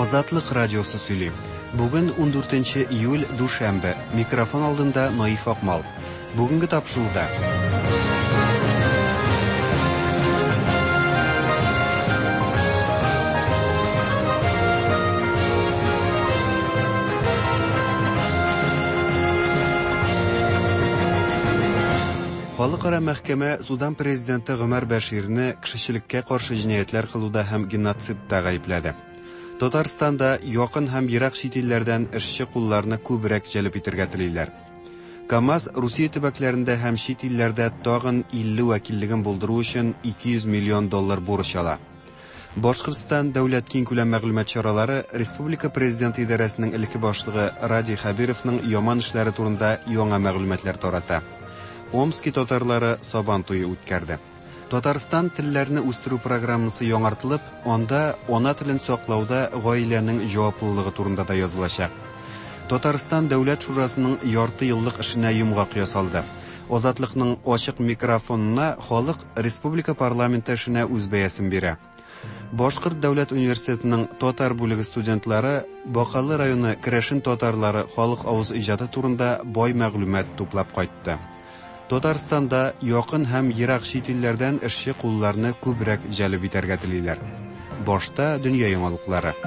Азатлык радиосы сөйли. Бүген 14 июль душәмбе. Микрофон алдында Наиф Акмал. Бүгенге тапшыруда. Халыкара мәхкәмә Судан президенты Гомар Баширны кешелеккә каршы җинаятьләр кылуда һәм геноцидта гаепләде. Татарстанда якын һәм ерак чит илләрдән эшче кулларны күбрәк җәлеп итәргә телиләр. КАМАЗ Русия төбәкләрендә һәм чит илләрдә тагын 50 вәкиллеген булдыру өчен $200 миллион бурыч ала. Башкортстан дәүләт киң күләм мәгълүмат чаралары республика президенты идарәсенең элекке башлыгы Ради Хабировның яман эшләре турында яңа мәгълүматлар тарата. Омский татарлары Сабан туе үткәрде. Татарстан телләрне үстерү программасы яңартылып, анда ана телен саклауда гаиләнең җаваплылыгы турында да язылачак. Татарстан дәүләт шурасының ярты еллык эшенә йомгак ясалды. Азатлыкның ачык микрофонына халык республика парламенты эшенә үз бәясен бирә. Башкорт дәүләт университетының татар бүлеге студентлары Бакалы районы Керәшен татарлары халык авыз иҗаты турында бай мәгълүмат туплап кайтты. Татарстанда якын һәм ерак чит илләрдән эшче кулларны күбрәк җәлеп итәргә телиләр. Башта дөнья яңалыклары.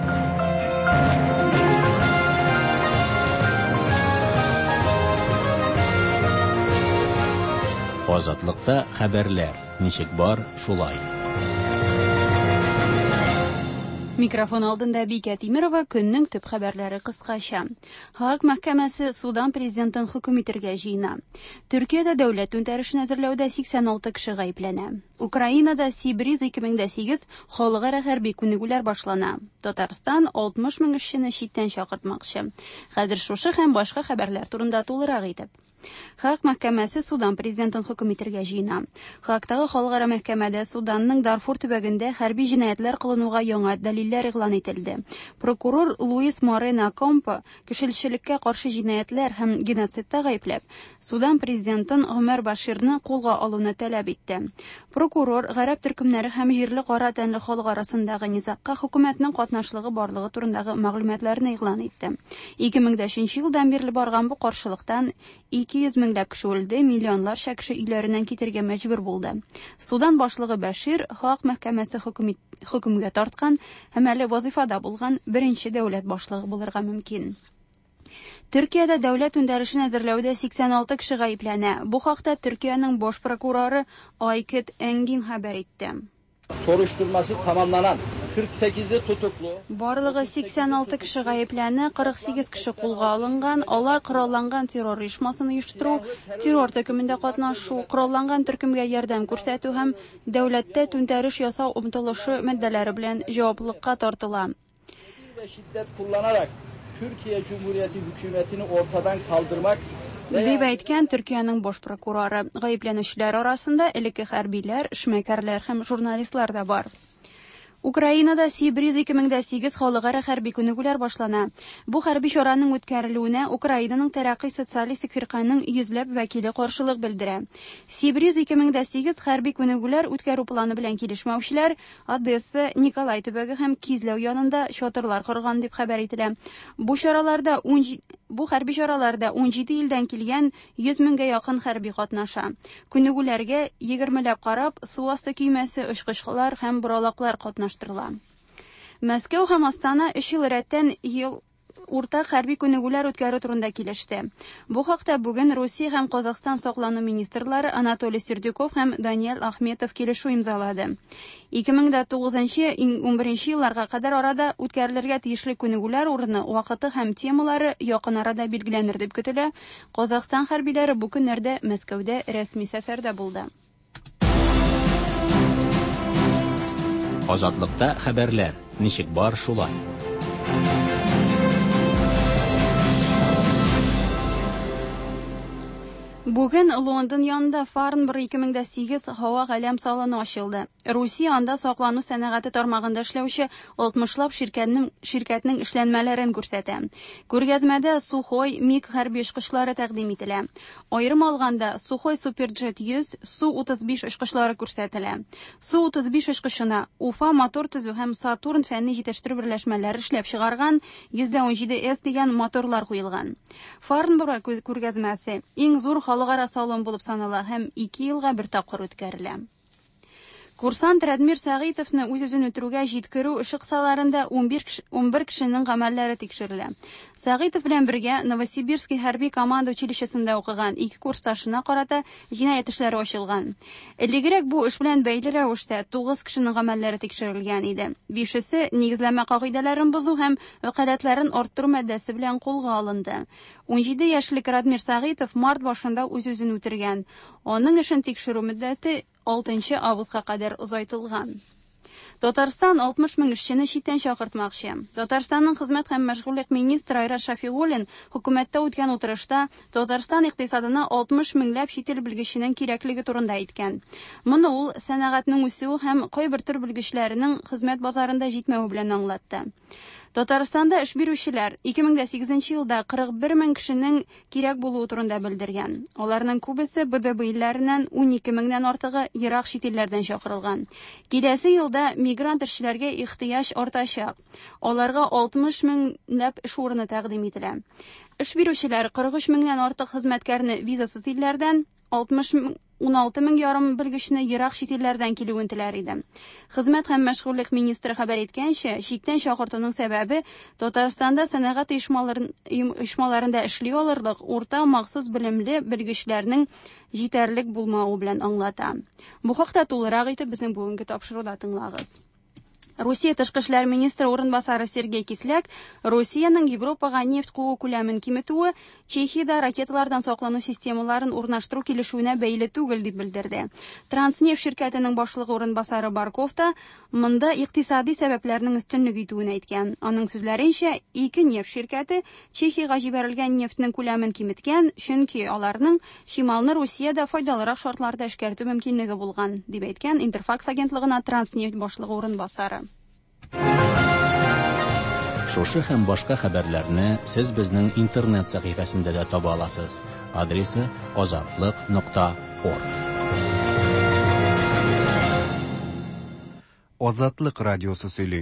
Азатлыкта хәбәрләр. Ничек бар, шулай. Микрофон алдында Бикә Тимирова, көннең төп хәбәрләре кыскача. Хак мәхкәмәсе Судан президентын хөкем итәргә җыена. Төркиядә дәүләт түнтәрешен әзерләүдә 86 кеше гаепләнә. Украинада Сибриз 2008 халыкара хәрби күнегүләр башлана. Татарстан 60 мең эшчене читтән чакыртмакчы. Хәзер шушы һәм башка хәбәрләр турында тулырак итеп. Хак мәхкәмәсе Судан президентын хөкем итәргә җыена. Хактагы халыкара мәхкәмәдә Суданның Дарфур төбәгендә хәрби җинаятьләр кылынуга яңа дәлилләр игълан ителде. Прокурор Луис Морено Компо кешелеккә каршы җинаятьләр һәм геноцидта гаепләп, Судан президентын Гомар Баширны кулга алуны таләп итте. Прокурор гарәп төркемнәре һәм җирле кара тәнле халык арасындагы низакка хөкүмәтнең катнашлыгы барлыгы турындагы мәгълүматларны игълан итте. 2005 елдан бирле барган бу каршылыктан 200 меңләп кеше үлде, миллионларча кеше өйләреннән китәргә мәҗбүр булды. Судан башлыгы Башир хак мәхкәмәсе хөкемгә тарткан һәм әле вазифада булган беренче дәүләт башлыгы булырга мөмкин. Төркиядә дәүләт түнтәрешен әзерләүдә 86 кеше гаепләнә. Бу хакта Төркиянең баш прокуроры Aykut Engin хәбәр итте. Soruşturması tamamlanan 48'de tutuklu. Барлыгы 86 кеше гаепләнә, 48 кеше кулга алынган, алар коралланган террор оешмасын оештыру, террор төркемендә катнашу, коралланган төркемгә ярдәм күрсәтү һәм дәүләттә түнтәреш ясау омтылышы маддәләре белән җаваплылыкка тартыла. Şiddet kullanarak Türkiye Cumhuriyeti hükümetini ortadan kaldırmak Дип әйткән Төркиянең баш прокуроры. Гаепләнүчеләр арасында элекке хәрбиләр, эшмәкәрләр һәм журналистлар да бар. Украинада Сибриз 2008 халыкара хәрби күнегүләр башлана. Бу хәрби чараның үткәрелүенә Украинаның Тәрәккый социалистик фирканың йөзләп вәкиле каршылык белдерә. Сибриз 2008 хәрби күнегүләр үткәрү планы белән килешмәүчеләр Одесса, Николай төбәге һәм Кизләү янында чатырлар корган дип хәбәр ителә. Бу хәрби чараларда 17 илдән килгән 100 меңгә якын хәрби катнаша. Күнегүләргә 20ләп карап, су асты көймәсе, очкычлар һәм буралаклар катнаштырыла. Мәскәү һәм Астана 3 ел рәттән уртак хәрби күнегүләр үткәрү турында килеште. Бу хакта бүген Русия һәм Казакстан саклану министрлары Анатолий Сердюков һәм Даниэль Ахметов килешү имзалады. 2009-11 елларга кадәр арада үткәрелергә тиешле күнегүләр урыны, вакыты һәм темалары якын арада билгеләнер дип көтелә. Казакстан хәрбиләре бу көннәрдә Мәскәүдә рәсми сәфәрдә булды. Азатлыкта хәбәрләр. Ничек бар, шулай. Бүген Лондон янында Фарнбор 2008 һава галәм салоны ачылды. Русия анда саклану сәнәгате тармагында эшләүче 60лап ширкәтнең эшләнмәләрен күрсәтә. Күргәзмәдә Сухой МиГ хәрби очкычлары тәкъдим ителә. Аерым алганда Сухой Суперджет 100, Су-35 очкычлары күрсәтелә. Су-35 очкышына Уфа мотор төзү һәм Сатурн фәнни җитештерү берләшмәләре эшләп чыгарган 117S дигән моторлар куелган. Фарнбор күргәзмәсе иң зур халыкара салон булып санала һәм 2 елга бер тапкыр үткәрелә. Курсант Радмир Сәгыйтовны үз-үзен үтерүгә җиткерү ышыксаларында 11 кешенең гамәлләре тикшерелә. Сәгыйтов белән бергә Новосибирский хәрби команда училищесында укыган 2 курсташына карата җинаять эшләре ачылган. Элегрәк бу эш белән бәйле рәвештә 9 кешенең гамәлләре тикшерелгән иде. 5-се нигезләмә кагыйдәләрен бозу һәм вәкаләтләрен арттыру маддәсе белән кулга алынды. 17 яшьлек Радмир Сәгыйтов март башында үз-үзен үтергән. Аның эшен тикшерү мөддәте 6 августка кадәр озайтылган. Татарстан 60 мең эшчене читтән чакыртмакчы. Татарстанның хезмәт һәм мәшгульлек министры Айрат Шафигуллин хөкүмәттә үткән утырышта Татарстан икътисадына 60 меңләп чит ил белгеченең кирәклеге турында әйткән. Моны ул сәнәгатьнең үсүе һәм кайбер төр белгечләренең хезмәт базарында җитмәүе белән аңлатты. Татарстанда эш бирүчеләр 2008 елда 41 мең кешенең кирәк булуы турында белдергән. Аларның күбесе БДБ илләреннән 12 меңнән артыгы ерак чит илләрдән чакырылган. Киләсе елда мигрант эшчеләргә ихтыяҗ артачак. Аларга 60 меңләп эш урыны тәкъдим ителә. Эш бирүчеләр 43 меңнән артык хезмәткәрне визасыз илләрдән, 16 мең ярым белгечне ерак чит илләрдән килүен теләр иде. Хезмәт һәм мәшгульлек министры хәбәр иткәнчә, читтән чакыртуның сәбәбе Татарстанда сәнәгать оешмаларында эшли алырлык урта махсус белемле белгечләрнең җитәрлек булмавы белән аңлата. Бу хакта тулырак итеп безнең бүгенге тапшыруда тыңлагыз. Русия тышкы эшләр министры урынбасары Сергей Кисляк Русиянең Европага нефть куу күләмен киметүе Чехиядә ракеталардан саклану системаларын урнаштыру килешүенә бәйле түгел дип белдерде. Транснефть ширкәтенең башлыгы урынбасары Барков та монда икътисади сәбәпләрнең өстенлек итүен әйткән. Аның сүзләренчә, 2 нефть ширкәте Чехиягә җибәрелгән нефтьнең күләмен киметкән, чөнки аларның шималны Русиядә файдалырак шартларда эшкәртү мөмкинлеге булган, дип әйткән Интерфакс агентлыгына Транснефть башлыгы урынбасары. Шушы һәм башка хәбәрләрне сез безнең интернет сәхифәсендә дә таба аласыз. Адресы azatlык.org. Азатлык радиосы сөйли.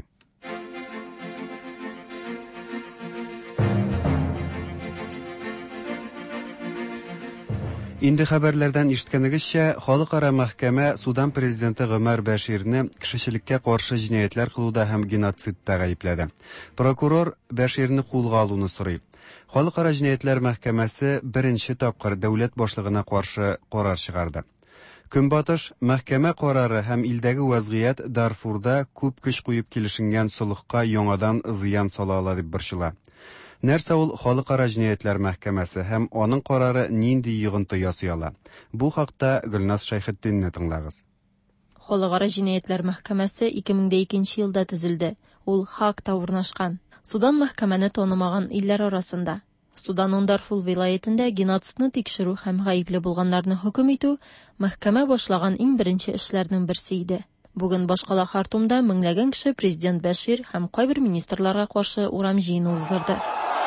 Инде хәбәрләрдән ишеткәнегезчә, халыкара мәхкәмә Судан президенты Гомәр Бәширне кешелеккә каршы җинаятләр кылуда һәм геноцидта гаепләде. Прокурор Бәширне кулга алуны сорый. Халыкара җинаятләр мәхкәмәсе беренче тапкыр дәүләт башлыгына каршы карар чыгарды. Көнбатыш мәхкәмә карары һәм илдәге вазгыять Дарфурда күп көч куеп килешенгән сулыкка яңадан зыян сала ала дип борчыла. Нәрсә ул халыкара җинаятләр мәхкәмәсе һәм аның карары нинди йогынты ясый ала? Бу хакта Гөлназ Шәйхетдинне тыңлагыз. Халыкара җинаятләр мәхкәмәсе 2002 елда төзелде. Ул Хаагта урнашкан. Судан мәхкәмәне танымаган илләр арасында. Суданның Дарфур вилаятендә геноцидны тикшерү һәм гаепле булганнарны хөкем итү мәхкәмә башлаган иң беренче эшләрнең берсе иде. Бүген башкала Хартумда меңләгән кеше президент Бәшир һәм кайбер министрларга каршы урам җыены уздырды.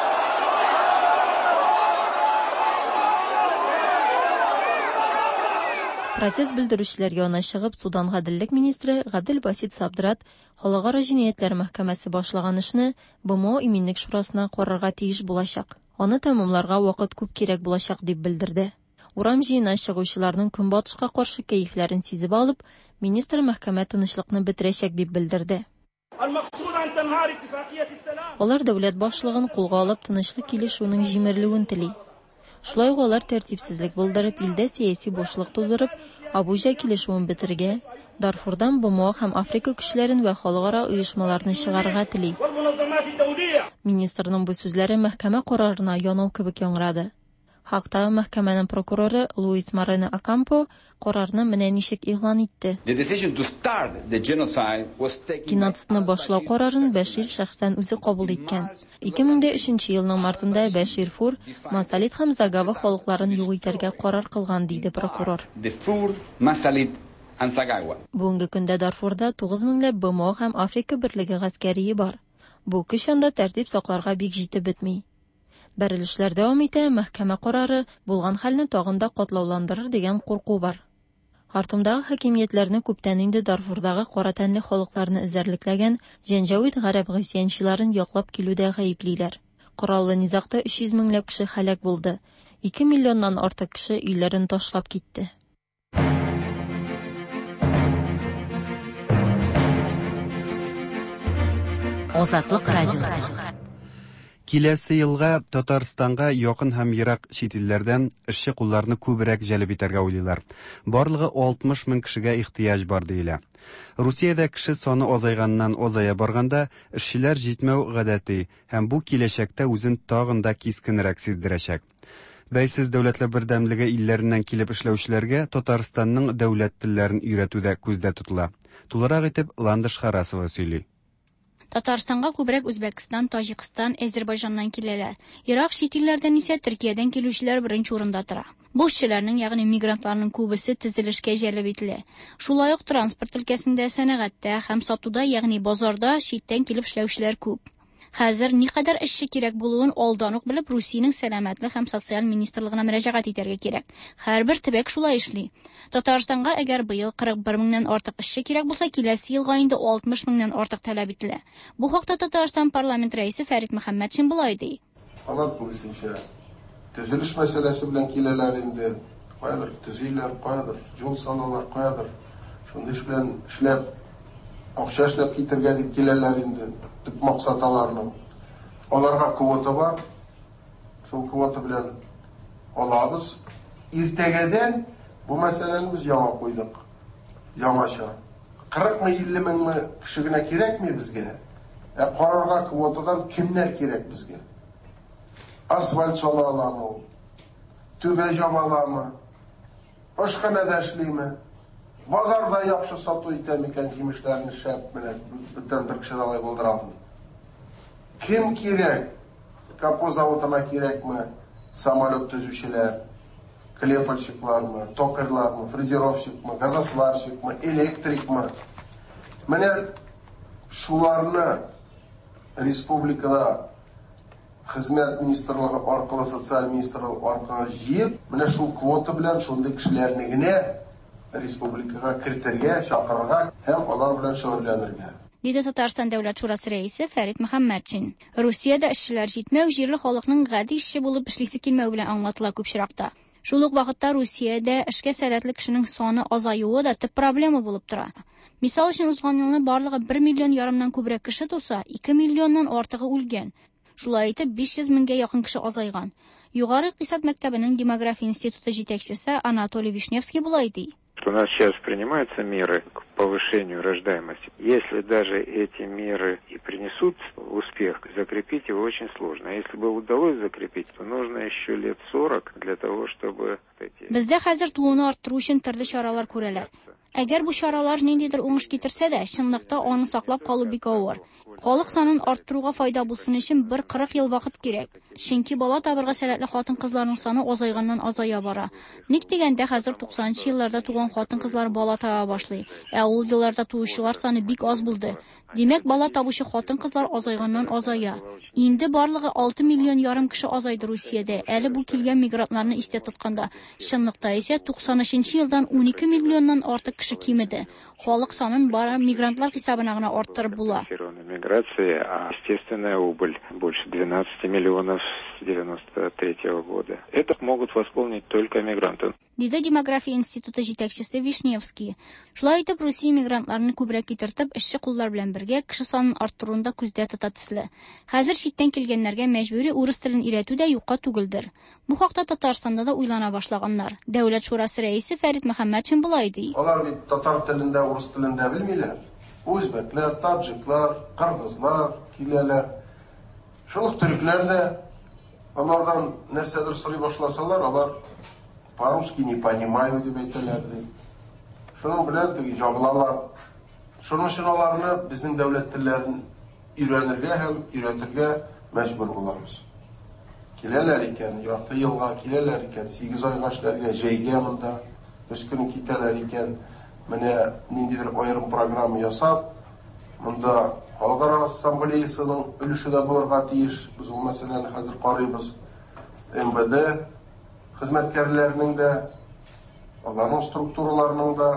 Протест белдерүчеләр янына чыгып, Судан гаделлек министры Габделбасит Сабдрат халыкара җинаятләр мәхкәмәсе башлаган эшне БМО иминлек шурасына карарга тиеш булачак. Аны тәмамларга вакыт күп кирәк булачак дип белдерде. Урам җыена чыгучыларның көнбатышка каршы кәефләрен сизеп алып, министр мәхкәмә тынычлыкны бетерәчәк дип белдерде. Алар дәүләт башлыгын кулга алып тынычлык килешүнең җимерелүен тели. Шулай ук алар тәртипсезлек булдырып, илдә сәяси бушлык тудырып, Абуҗа килешүен бетергә, Дарфурдан БМО һәм Африка көчләрен вә халыкара оешмаларны чыгарга тели. Министрның бу сүзләре мәхкәмә карарына янау кебек яңгырады. Хактагы мәхкәмәнең прокуроры Луис Морено Окампо карарны менә ничек игълан итте. Геноцидны башлау карарын Бәшир шәхсән үзе кабул иткән. 2003 елның мартында Бәшир Фур, Масалит һәм Загава халыкларын юк итәргә карар кылган, диде прокурор. Бүгенге көндә Дарфурда 9 меңләп БМО һәм Африка Берлеге гаскәрие бар. Бу көч анда тәртип сакларга бик җитеп бетми. Бәрелешләр дәвам итә, мәхкәмә карары булган хәлне тагын да катлауландырыр дигән курку бар. Хартумдагы хакимиятләрне күптән инде Дарфурдагы кара тәнле халыкларны эзәрлекләгән Җәнҗавид гарәп гыйсьянчыларын яклап килүдә гаеплиләр. Кораллы низакта 300 меңләп кеше һәлак булды. 2 миллионнан артык кеше өйләрен ташлап китте. Азатлык радиосы. Киләсе елга Татарстанга якын һәм ерак чит илләрдән эшче кулларны күбрәк җәлеп итәргә уйлыйлар. Барлыгы 60 мең кешегә ихтыяҗ бар диелә. Русиядә кеше саны азайганнан азая барганда, эшчеләр җитмәү гадәти һәм бу киләчәктә үзен тагын да кискенрәк сиздерәчәк. Бәйсез дәүләтләр бердәмлеге илләреннән килеп эшләүчеләргә Татарстанның дәүләт телләрен өйрәтүдә күздә тотыла. Тулырак итеп Ландыш Харасова сөйли. Татарстанга күбрәк Үзбәкстан, Таҗикстан, Азәрбайҗаннан киләләр. Ирак чит илләрдән исә Төркиядән килүчеләр беренче урында тора. Бу эшчеләрнең, ягъни мигрантларның күбесе төзелешкә җәлеп ителә. Шулай ук транспорт өлкәсендә, сәнәгатьтә һәм сатуда, ягъни базарда читтән килеп эшләүчеләр күп. Хәзер никадәр эшче кирәк булуын алдан ук белеп, Русиянең сәламәтлек һәм социаль министрлыгына мөрәҗәгать итәргә кирәк. Һәрбер төбәк шулай эшли. Татарстанга әгәр быел 41 меңнән артык эшче кирәк булса, киләсе елга инде 60 меңнән артык таләп ителә. Бу хакта Татарстан парламент рәисе Фәрит Мөхәммәтшин булай ди. Алар булышынча төзелеш мәсьәләсе белән киләләр инде. Кайдыр төзиләр, кайдыр юл салалар, кайдыр шундый эш белән эшләп акча эшләп китергә дип киләләр инде. Төп максатларның. Аларга квота бар. Шул квота белән алабыз. Иртәгәдән бу мәсьәләне без яңа куйдык. Яңаша. 40 мең 50 мең кеше генә кирәкми безгә. Карарга квотадан кемнәр кирәк безгә? Асфальт сала аламы? Түбә жаба аламы? Ашханада эшлиме? Базарда яхшы сату итәм икән җимешләрне шәп менә бүтән бер кеше алай булдыра алмый. Кем кирәк? Капо заводына кирәкме? Самолет төзүчеләр, клепальщиклармы, токарьлармы, фрезеровщикмы, газосварщикмы, электрикмы? Менә шуларны республикада хезмәт министрлыгы аркылы, социаль министрлыгы аркылы җыеп, менә шул квота белән шундый кешеләрне генә республикага кертергә, чакырырга һәм алар белән шөгыльләнергә. Диде Татарстан дәүләт шурасы рәисе Фәрит Мөхәммәтшин. Русиядә эшчеләр җитмәү җирле халыкның гади эшче булып эшлисе килмәү белән аңлатыла күп чиракта. Шул ук вакытта Русиядә эшкә сәләтле кешенең саны азаюы да төп проблема булып тора. Мисал өчен узган елны барлыгы 1,5 миллионнан күбрәк кеше туса, 2 миллионнан артыгы үлгән. Шулай итеп 500 меңгә якын кеше азайган. Югары икътисад мәктәбенең демография институты җитәкчесе Анатолий Вишневский булай ди. У нас сейчас принимаются меры к повышению рождаемости. Если даже эти меры и принесут успех, закрепить его очень сложно. А если бы удалось закрепить, то нужно еще лет 40 для того, чтобы... Бездә хәзер тууны арттыру өчен төрле чаралар күрәләр. Әгәр бу чаралар ниндидер уңыш китерсә дә, чынлыкта аны саклап калу бик авыр. Халык санын арттыруга файда булсын өчен 40 ел вакыт кирәк. Чөнки бала табырга сәләтле хатын-кызларның саны азайганнан азая бара. Ник дигәндә хәзер 90-нчы елларда туган хатын-кызлар бала таба башлый. Ул елларда туучылар саны бик аз булды. Димәк, бала табучы хатын-кызлар азайганнан азая. Инде барлыгы 6,5 миллион кеше азайды Русиядә. Әле бу килгән мигрантларны истә тотканда, чынлыкта исә 90-нчы елдан 12 миллионнан артык кеше кимеде. Халык санын бары мигрантлар хисабына гына арттырып була. Миграция, а естественная убыль больше 12 миллионов с 93 года. Это могут восполнить только мигранты. Диде демография институты җитәкчесе Вишневский. Шулай итеп, Русия мигрантларны күбрәк китертеп, эшче куллар белән бергә кеше санын арттыруында күздә тота төсле. Хәзер читтән килгәннәргә мәҗбүри урыс телен өйрәтү дә юкка түгелдер. Бу хакта Татарстанда да уйлана башлаганнар. Дәүләт шурасы рәисе Фәрит Мөхәммәтшин булай ди. Алар бит татар телендә, урыс телендә белмиләр. Үзбәкләр, таҗиклар, кыргызлар киләләр. Шул төрекләр дә Алардан нәрсәдер сорый башласалар, алар по-русски не понимаю дип әйтәләр ди. Шуның белән теге җабылалар. Шуның өчен аларны безнең дәүләт телләрен өйрәнергә һәм өйрәтергә мәҗбүр булабыз. Киләләр икән, ярты елга киләләр икән, 8 айга эшләргә җәйгә монда, үз көне китәләр икән. Менә ниндидер аерым программа ясап, монда Халыкара ассамблеясының өлеше дә булырга тиеш. Без ул мәсьәләне хәзер карыйбыз. МВД хезмәткәрләренең дә, аларның структураларының да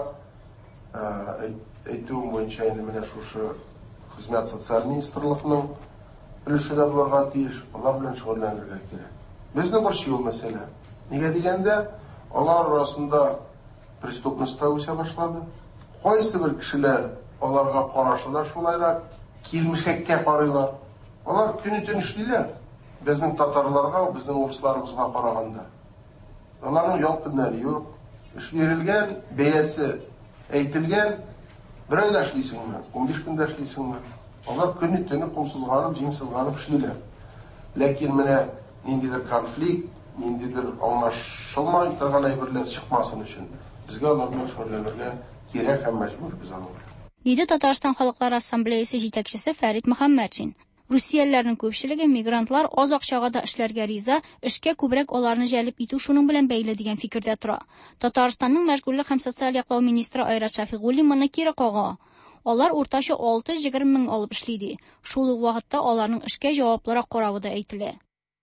әйтүем буенча инде менә шушы хезмәт социаль министрлыкның өлеше дә булырга тиеш. Алар белән шөгыльләнергә кирәк. Безнең борчу ул мәсьәлә. Нигә дигәндә, алар арасында преступность та үсә башлады. Кайсы бер кешеләр аларга карашылар шулайрак килмешәккә карыйлар. Алар көне-төн эшлиләр. Безнең татарларга, безнең урысларыбызга караганда. Аларның ял көннәре юк. Эш бирелгән, бәясе әйтелгән, бер айда эшлисеңме, 15 көндә эшлисеңме. Алар көне-төн кумсызганып, җиңсезганып эшлиләр. Ләкин менә ниндидер конфликт, ниндидер аңлашылмай торган әйберләр чыкмасын өчен безгә алар белән шөгыльләнергә кирәк һәм мәҗбүрбез аны. Диде Татарстан Халыклар Ассамблеясы җитәкчесе Фәрит Мөхәммәтшин. Русиялеләрнең күпчелеге мигрантлар аз акчага да эшләргә риза, эшкә күбрәк аларны җәлеп итү шуның белән бәйле дигән фикердә тора. Татарстанның мәшгульлек һәм социаль яклау министры Айрат Шафигуллин моны кире кага. Алар уртача 6-20 мең алып эшли ди. Шул ук вакытта аларның эшкә җаваплырак каравы да әйтелә.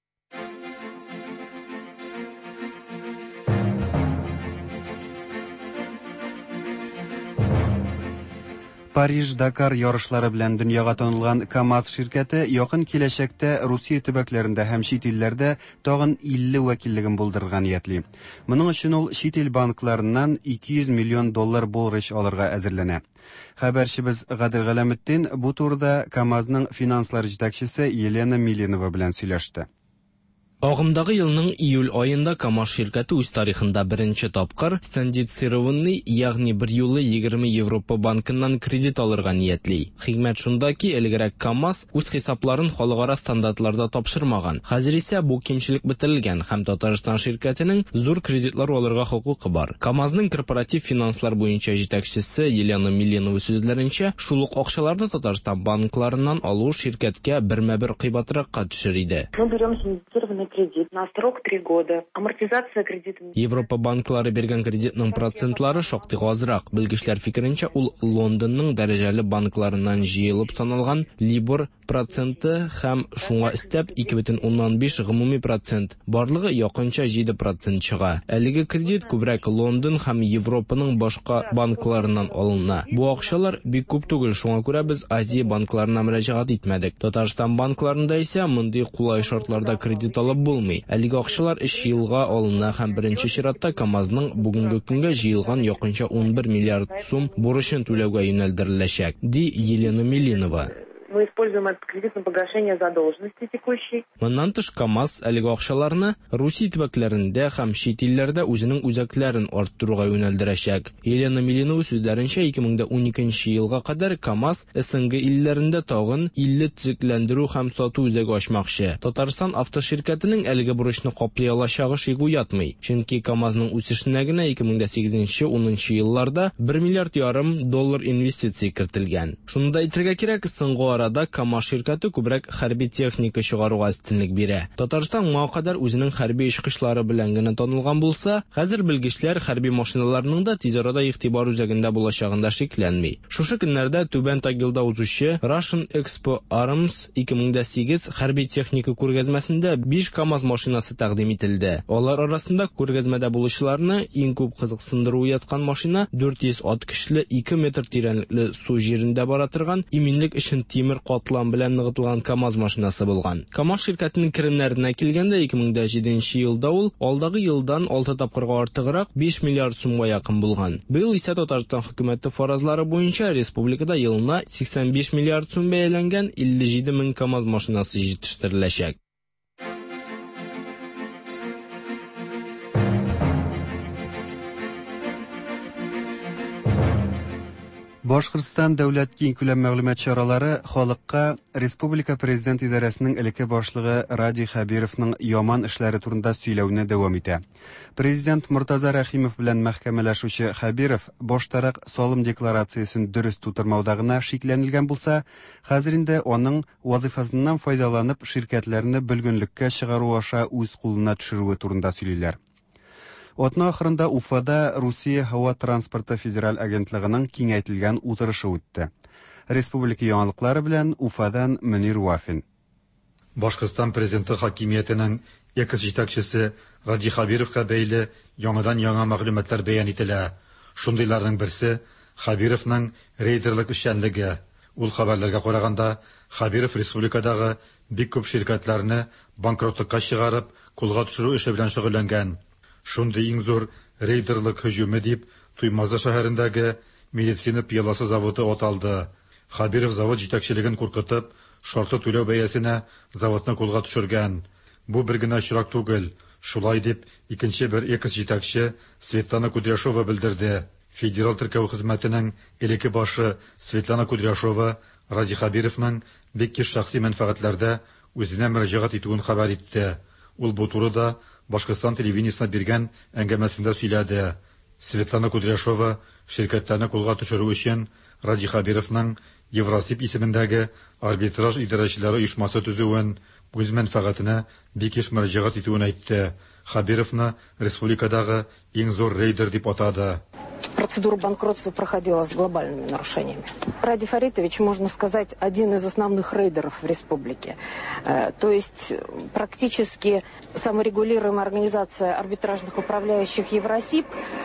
Париж-Дакар ярышлары белән дөньяга танылган КАМАЗ ширкәте якын киләчәктә Русия төбәкләрендә һәм чит илләрдә тагын 50 вәкиллеген булдырырга ниятли. Моның өчен ул чит ил банкларыннан $200 миллион бурыч алырга әзерләнә. Хәбәрчебез Гадел Галәметтин бу турыда КАМАЗның финанслар җитәкчесе Елена Милинова белән сөйләште. Агымдагы елның июль айында КАМАЗ ширкәте үз тарихында беренче тапкыр синдицированный, ягъни бер юлы 20 Европа банкыннан кредит алырга ниятли. Хикмәт шунда ки, элегрәк КАМАЗ үз хисапларын халыкара стандартларда тапшырмаган. Хәзер исә бу кимчелек бетерелгән һәм Татарстан ширкәтенең зур кредитлар алырга хокукы бар. КАМАЗның корпоратив финанслар буенча җитәкчесе Елена Милинова сүзләренчә, шул ук акчаларны Татарстан банкларыннан алу ширкәткә бермә-бер кыйбатракка төшер иде. Кредит на срок 3 года. Амортизация кредита. Европа банклары биргән кредитның процентлары шактый азрак. Белгечләр фикеренчә, ул Лондонның дәрәҗәле банкларыннан җыелып саналган Libor проценты һәм шуңа өстәп 2,5 гомуми процент. Барлыгы якынча 7% чыга. Әлеге кредит күбрәк Лондон һәм Европаның башка банкларыннан алына. Бу акчалар бик күп түгел, шуңа күрә без Азия банкларына мөрәҗәгать итмәдек. Татарстан банкларында исә мондый кулай шартларда кредит алып булмый. Әлеге акчалар 3 елга алына һәм беренче чиратта КАМАЗның бүгенге көнгә җыелган якынча 11 миллиард сум бурычын түләүгә юнәлдереләчәк, ди Елена Милинова. Мы используем этот кредит на погашение задолженности текущей. Моннан тыш КАМАЗ әлеге акчаларны Русия төбәкләрендә һәм чит илләрдә үзенең үзәкләрен арттыруга юнәлдерәчәк. Елена Милинова сүзләренчә 2012 елга кадәр КАМАЗ СНГ илләрендә тагын 50 төзекләндерү һәм сату үзәге ачмакчы. Татарстан автоширкәтенең әлеге бурычны каплый алачагы шигу ятмый. Чөнки КАМАЗның үсешенә генә 2008-10 елларда 1,5 миллиард доллар инвестиция кертелгән. Шунда әйтергә кирәк, соңгы арада КАМАЗ ширкәте күбрәк хәрби техника чыгаруга өстенлек бирә. Татарстан моңа кадәр үзенең хәрби эшкышлары белән генә танылган булса, хәзер белгечләр хәрби машиналарның да тиз арада игътибар үзәгендә булачагында шикләнми. Шушы көннәрдә Түбән Тагилда узучы Russian Expo Arms 2008 хәрби техника күргәзмәсендә 5 КАМАЗ машинасы тәкъдим ителде. Алар арасында күргәзмәдә булучыларны иң күп кызыксындыру яткан машина 400 ат көчле 2 метр тирәнлекле су җирендә бара торган иминлек өчен тимер катлам белән ныгытылган КАМАЗ машинасы булган. КАМАЗ ширкәтенең керемнәренә килгәндә 2007 елда ул алдагы елдан 6 тапкырга артыграк 5 миллиард сумга якын булган. Быел исә Татарстан хөкүмәте фаразлары буенча республикада елына 85 миллиард сум бәяләнгән 57 мең КАМАЗ машинасы җитештереләчәк. Башкортстан дәүләт киң күләм мәгълүмат чаралары халыкка республика президент идарәсенең элекке башлыгы Ради Хабировның яман эшләре турында сөйләүне дәвам итә. Президент Муртаза Рәхимов белән мәхкәмәләшүче Хабиров баштарак салым декларациясын дөрес тутырмауда гына шикләнелгән булса, хәзер инде аның вазифасыннан файдаланып ширкәтләрне бөлгенлеккә чыгару аша үз кулына төшерүе турында сөйлиләр. Атна ахырында Уфада Русия һава транспорты федераль агентлыгының киңәйтелгән утырышы үтте. Республика яңалыклары белән Уфадан Мөнир Вафин. Башкортстан президенты хакимиятенең экс җитәкчесе Ради Хабировка бәйле яңа мәгълүматлар бәян ителә. Шундыйларның берсе Хабировның рейдерлык эшчәнлеге. Ул хәбәрләргә караганда, Хабиров республикадагы бик күп ширкәтләрне банкротлыкка чыгарып, кулга төшерү эше белән шөгыльләнгән. Шундый иң зур рейдерлык һөҗүме дип Туймазы шәһәрендәге медицина пияласы заводы аталды. Хабиров завод җитәкчелеген куркытып, шарты түләү бәясенә заводны кулга төшергән. Бу бер генә очрак түгел. Шулай дип, икенче бер экс җитәкче Светлана Кудряшова белдерде. Федераль теркәү хезмәтенең элекке башы Светлана Кудряшова Ради Хабировның бик киш шәхси мәнфәгатьләрдә үзенә мөрәҗәгать итүен хәбәр итте. Ул бу турыда Башкортстан телевидениесына биргән әңгәмәсендә сөйләде. Светлана Кудряшова ширкәтләрне кулга төшерү өчен Ради Хабировның Евросиб исемендәге арбитраж идарәчеләре оешмасы төзүен, үз мәнфәгатенә бик еш мөрәҗәгать итүен әйтте. Хабировны республикадагы иң зур рейдер дип атады. Процедура банкротства проходила с глобальными нарушениями. Ради Фаритович, можно сказать, один из основных рейдеров в республике. То есть практически саморегулируемая организация арбитражных управляющих Евросиб,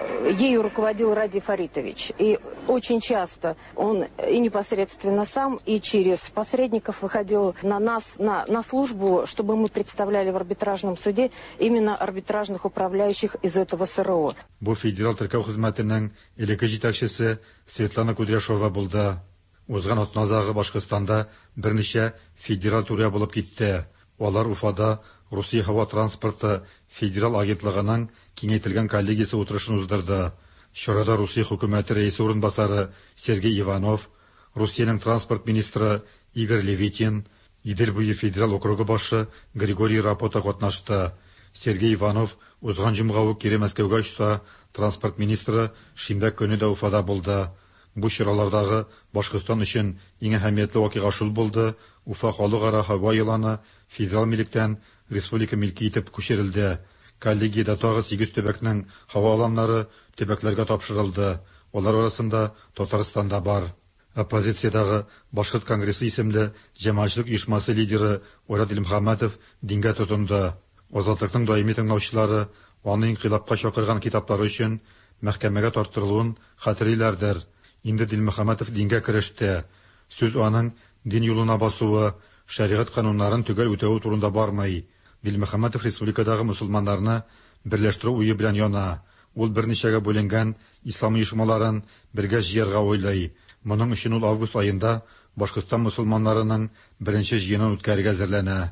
ею руководил Ради Фаритович. И очень часто он и непосредственно сам, и через посредников выходил на нас, на службу, чтобы мы представляли в арбитражном суде именно арбитражных управляющих из этого СРО. Бу федераль теркәү хезмәтенең элекке җитәкчесе Светлана Кудряшова булды. Узган атназагы Башкортстанда берничә федераль туры булып китте. Алар Уфада Русия һава транспорты федераль агентлыгының киңәйтелгән коллегиясе утырышын уздырды. Чарада Русия хөкүмәте рәисе урынбасары Сергей Иванов, Русиянең транспорт министры Игорь Левитин, Идел буе федераль округы башы Григорий Рапота катнашты. Сергей Иванов узган җомга ук кире Мәскәүгә очса, транспорт министры шимбә көне дә Уфада булды. Бу чаралардагы Башкортстан өчен иң әһәмиятле вакыйга шул булды. Уфа халыкара һава еланы федераль милектән республика милки итеп күчерелде. Коллегиядә тагы 8 төбәкнең һава аланнары төбәкләргә тапшырылды. Алар арасында Татарстанда бар. Оппозициядагы Башкорт конгрессы исемле җәмәгатьчелек оешмасы лидеры Орад Илмөхәммәтов дингә тотынды. Азатлыкның даими тыңлаучылары аның инкыйлабка чакырган китаплары өчен мәхкәмәгә тартырылуын хәтерлиләрдер. Инде Илмөхәммәтов дингә кереште. Сүз аның дин юлына басуы, шәригать кануннарын түгел үтәү турында бармый. Илмөхәммәтов республикадагы мусулманнарны берләштерү уе белән яна. Ул берничәгә бүленгән ислам оешмаларын бергә җыярга уйлый. Моның өчен ул август аенда Башкортстан мусулманнарының беренче җыенын үткәрергә әзерләнә.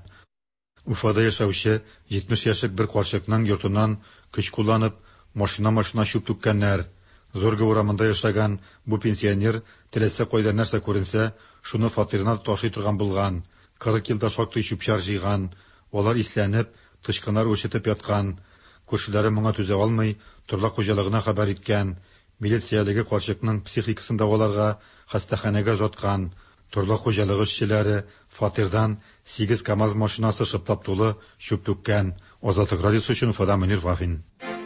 Уфада яшәүче 70 яшьлек бер карчыкның йортыннан көч кулланып машина чүп түккәннәр. Зорга урамында яшәгән бу пенсионер теләсә кайда нәрсә күренсә, шуны фатирына ташый торган булган. 40 елда шактый чүпчәр җыйган. Алар исләнеп, тышканнар үрчетеп яткан. Күршеләре моңа түзә алмый, торлак хуҗалыгына хәбәр иткән. Милициялеге карчыкның психикасын дәваларга хастаханәгә озаткан. Торлак хуҗалыгы эшчеләре фатирдан 8 КАМАЗ машинасы шыплап тулы чүп түккән. Азатлык радиосы өчен Уфадан Мөнир Вафин.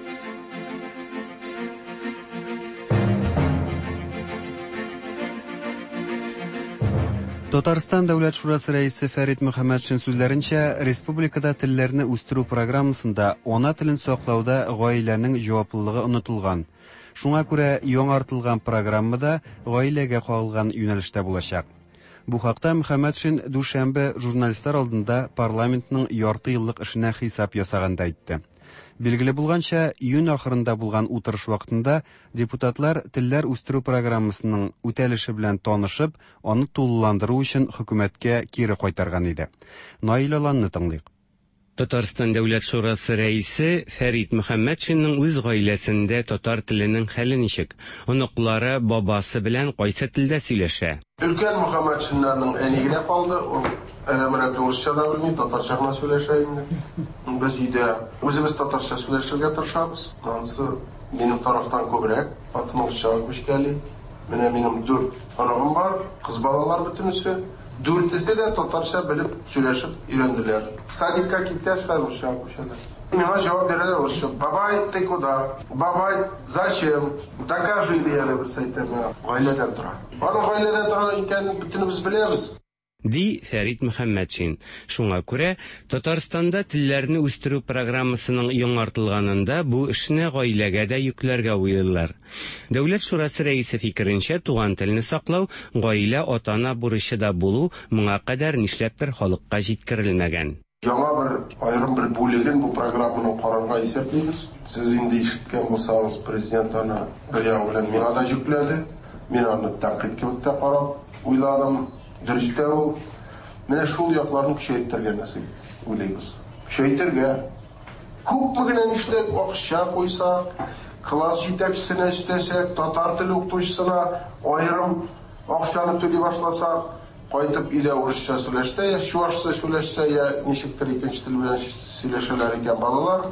Татарстан дәүләт шурасы рәисе Фәрит Мөхәммәтшин сүзләренчә, республикада телләрне үстерү программасында ана телен саклауда гаиләнең җаваплылыгы онытылган. Шуңа күрә яңартылган программада гаиләгә кагылган юнәлештә булачак. Бу хакта Мөхәммәтшин дүшәмбе журналистлар алдында парламентның ярты еллык эшенә хисап ясаганда әйтте. Билгеле булганча, июнь ахырында булган утырыш вакытында депутатлар телләр үстерү программасының үтәлеше белән танышып, аны тулыландыру өчен хөкүмәткә кире кайтарган иде. Наил Аланны тыңлыйк. Татарстан Дәүләт Шурасы рәисе Фәрит Мөхәммәтшинның үз гаиләсендә татар теленең хәле ничек? Оныклары бабасы белән кайсы телдә сөйләшә? Өлкән Мөхәммәтшиннарның әнигенә калды. Ул әдәмрәк урысча да белми, татарча гына сөйләшә инде. Без өйдә үзебез татарча сөйләшергә тырышабыз. Анысы минем тарафтан күбрәк, атмышча күчкәли. Менә минем 4 анагым бар, кыз балалар бөтенесе. 4-се дә татарча белеп сөйләшеп өйрәнделәр. Садикка китәшләр урысча күчәләр. Миңа җавап бирәләр урысча. Бабай, ты куда? Бабай, зачем? Докажи дияләр без әйтәм. Гаиләдән тора. Аның гаиләдән тора икәнен бөтенебез беләбез. Ди Фәрит Мөхәммәтшин. Шуңа күрә Татарстанда телләрне үстерү программасының яңартылганында бу эшне гаиләгә дә йөкләргә уйлыйлар. Дәүләт Шурасы рәисе фикеренчә, туган телне саклау гаилә ата-ана бурычы да булу моңа кадәр нишләптер халыкка җиткерелмәгән. Яңа айрым бер бүлеген бу программаның карарга исәплибез. Сез инде ишеткән булсагыз, президент аны бер ягы белән миңа да йөкләде. Мин аны тәнкыйть кебек тә карап уйладым. Дөрестә ул менә шул якларны күчәйтергә насыйп уйлыйбыз. Күчәйтергә күпме генә нишләп акча куйсак, класс җитәкчесенә өстәсәк, татар теле укытучысына аерым акчаны түли башласак, кайтып өйдә урысча сөйләшсә, я чуашча сөйләшсә, я ничектер икенче тел белән сөйләшәләр икән балалар,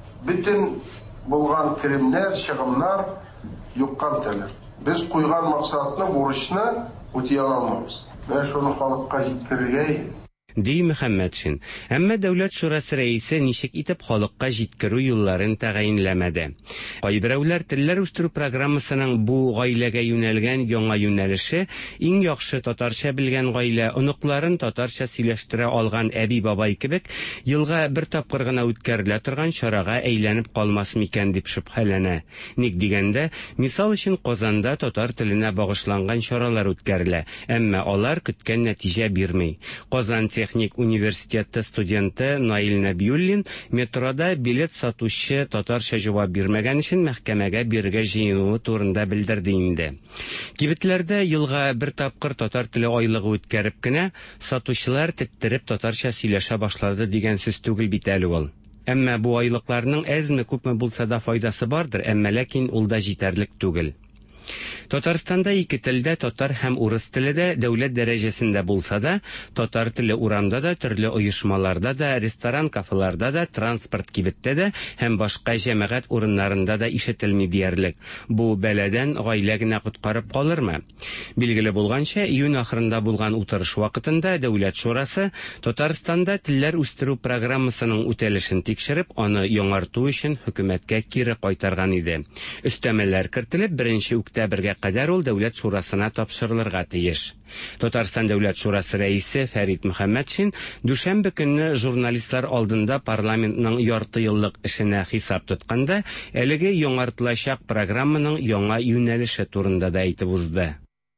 бөтен булган керемнәр, чыгымнар юкка бетәләр. Без куйган максатны, бурычны үти алмабыз. Мен шуны халыкка җиткерергә Ди Мөхәммәтшин. Әмма Дәүләт Шурасы рәисе ничек итеп халыкка җиткерү юлларын тәгаенләмәде. Кайберәүләр телләр үстерү программасының бу гаиләгә юнәлгән яңа юнәлеше иң яхшы татарча белгән гаилә оныкларын татарча сөйләштерә алган әби-бабай кебек елга бер тапкыр гына үткәрелә торган чарага әйләнеп калмас микән дип шөбһәләнә. Ник дигәндә, мисал өчен Казанда татар теленә багышланган чаралар үткәрелә, әмма алар көткән нәтиҗә бирми. Казан Техник университеты студенты Наил Нәбиуллин метрода билет сатучы татарча җавап бирмәгән өчен мәхкәмәгә бирергә җыенуы турында белдерде инде. Кибетләрдә елга бер тапкыр татар теле айлыгы үткәреп кенә сатучылар теттереп татарча сөйләшә башлады дигән сүз түгел бит әле ул. Әмма бу айлыкларның әзме күпме булса да файдасы бардыр, әмма ләкин ул да җитәрлек түгел. Татарстанда ике телдә, татар һәм урыс теле дә дәүләт дәрәҗәсендә булса да, татар теле урамда да, төрле оешмаларда да, ресторан, кафеларда да, транспорт кибеттә дә һәм башка җәмәгать урыннарында да ишетелми диярлек. Бу бәләдән гаилә генә коткарып калырмы? Билгеле булганча, июнь ахырында булган утырыш вакытында Дәүләт Шурасы Татарстанда телләр үстерү программасының үтәлешен тикшереп, аны яңарту өчен хөкүмәткә кире кайтарган иде. Өстәмәләр кертелеп, 1 октябрьгә кадәр ул Дәүләт Шурасына тапшырылырга тиеш. Татарстан Дәүләт Шурасы рәисе Фәрит Мөхәммәтшин дүшәмбе көнне журналистлар алдында парламентның ярты еллык эшенә хисап тотканда, әлеге яңартылачак программаның яңа юнәлеше турында да әйтеп узды.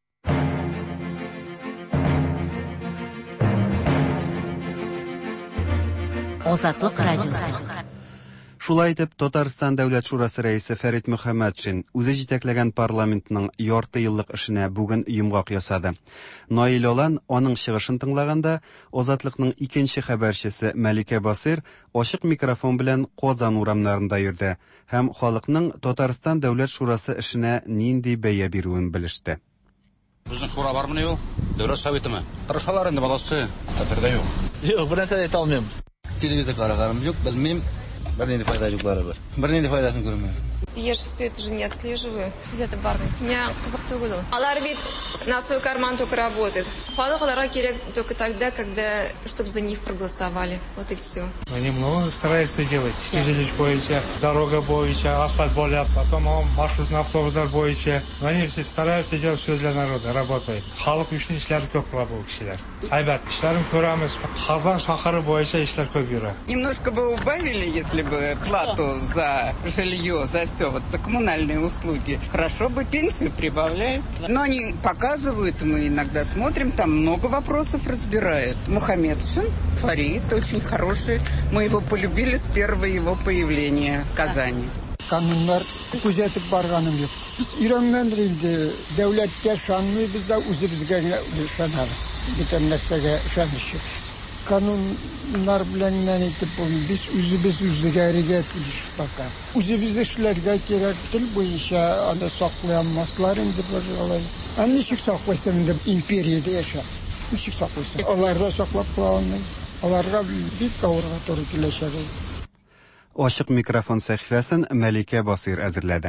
Азатлык радиосы. Шулай итеп, Татарстан Дәүләт Шурасы рәисе Фәрит Мөхәммәтшин үзе җитәкләгән парламентның ярты еллык эшенә бүген йомгак ясады. Наил Олан аның чыгышын тыңлаганда, Азатлыкның икенче хәбәрчесе Мәликә Басир ачык микрофон белән Казан урамнарында йөрде һәм халыкның Татарстан Дәүләт Шурасы эшенә нинди бәя бирүен белеште. Безнең шура бармы ни ул? Дәүләт советымы? Тырышалар инде баласы. Хәтердә юк. Юк, бу нәрсә әйтә алмыйм. Телевизор караганым юк, белмим. Бернинди файда юклары бар. Бернинди файдасын күрмим. Я же все это же не отслеживаю. Где-то барны. Меня кызык түгел. Алар ведь на свой карман только работает. Халық аларга керек только тогда, когда, чтобы за них проголосовали. Вот и все. Они много стараются делать. Жилищ бойча, дорога бойча, асфальт болят, потом маршрутный автобустар бойча. Они все стараются делать все для народа, работают. Халық үшін ишләр көп була бу кешеләр. Айбат, ишләрен күрәмез. Казан шәһәре бойча ишләр көп йөрә. Немножко бы убавили, если бы плату за жилье, за все, вот за коммунальные услуги. Хорошо бы пенсию прибавляют. Но они показывают, мы иногда смотрим, там много вопросов разбирают. Мухаммедшин, Фарид, очень хороший. Мы его полюбили с первого его появления в Казани. Kanunlar күзәтеп барганым юк. Biz өйрәнгәндер инде, дәүләткә ышанмый, без дә үзебезгә ышанабыз. Бүтән нәрсәгә ышаныч юк. Kanunlar bilen itip biz üzübüz üzügeriga tiliş bakar. Üzübüz işlerge gerek dil bu işe anda saklayamazlar indi bir olay. Nişik saklaysa indi imperiyada yaşa. Nişik saklaysa. Onlarda saklap kalmay. Onlarga bir kavurga to'g'ri kelishadi. Ochiq mikrofon sahifasini Malika Basir әзерләде.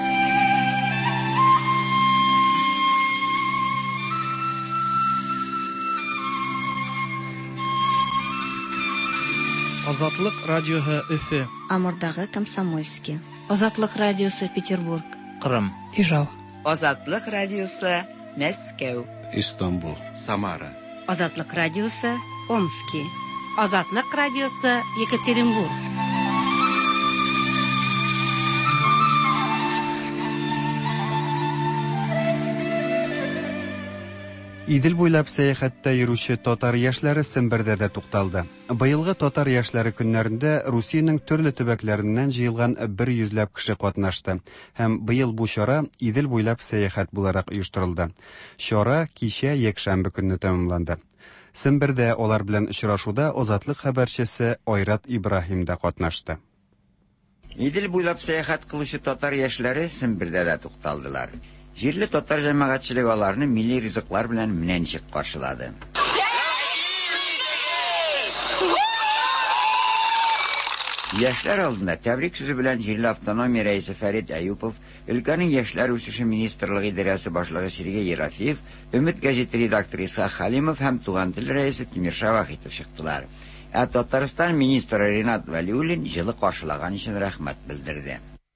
Азатлык радиоһы Өфе. Амурдагы Комсомольский. Азатлык радиосы Петербург. Кырым. Ижау. Азатлык радиосы Мәскәү. Истанбул. Самара. Азатлык радиосы Омский. Азатлык радиосы Екатеринбург. Идел буйлап сәяхәттә йөрүче татар яшьләре Сембердә дә тукталды. Быелгы татар яшьләре көннәрендә Русиянең төрле төбәкләреннән җыелган 100 кеше катнашты. Һәм быел бу чара Идел буйлап сәяхәт буларак оештырылды. Чара кичә якшәмбе көнне тәмамланды. Сембердә алар белән очрашуда Азатлык хәбәрчесе Айрат Ибраһим да катнашты. Идел буйлап сәяхәт кылучы татар яшьләре Сембердә дә тукталдылар. Җирле татар җәмәгатьчелеге аларны милли ризыклар белән миннәнчек каршылады. Яшьләр алдында тәбрик сүзе белән җирле автономия рәисе Фәрит Әюпов, өлкәнең яшьләр үсеше министрлыгы идарәсе башлыгы Сергей Ерофеев, Өмет гәҗите редакторы Исхак Халимов һәм туган тел рәисе Тимир Шавахитов чыктылар. Татарстан министры Ринат Вәлиуллин җылы каршылаган өчен рәхмәт белдерде.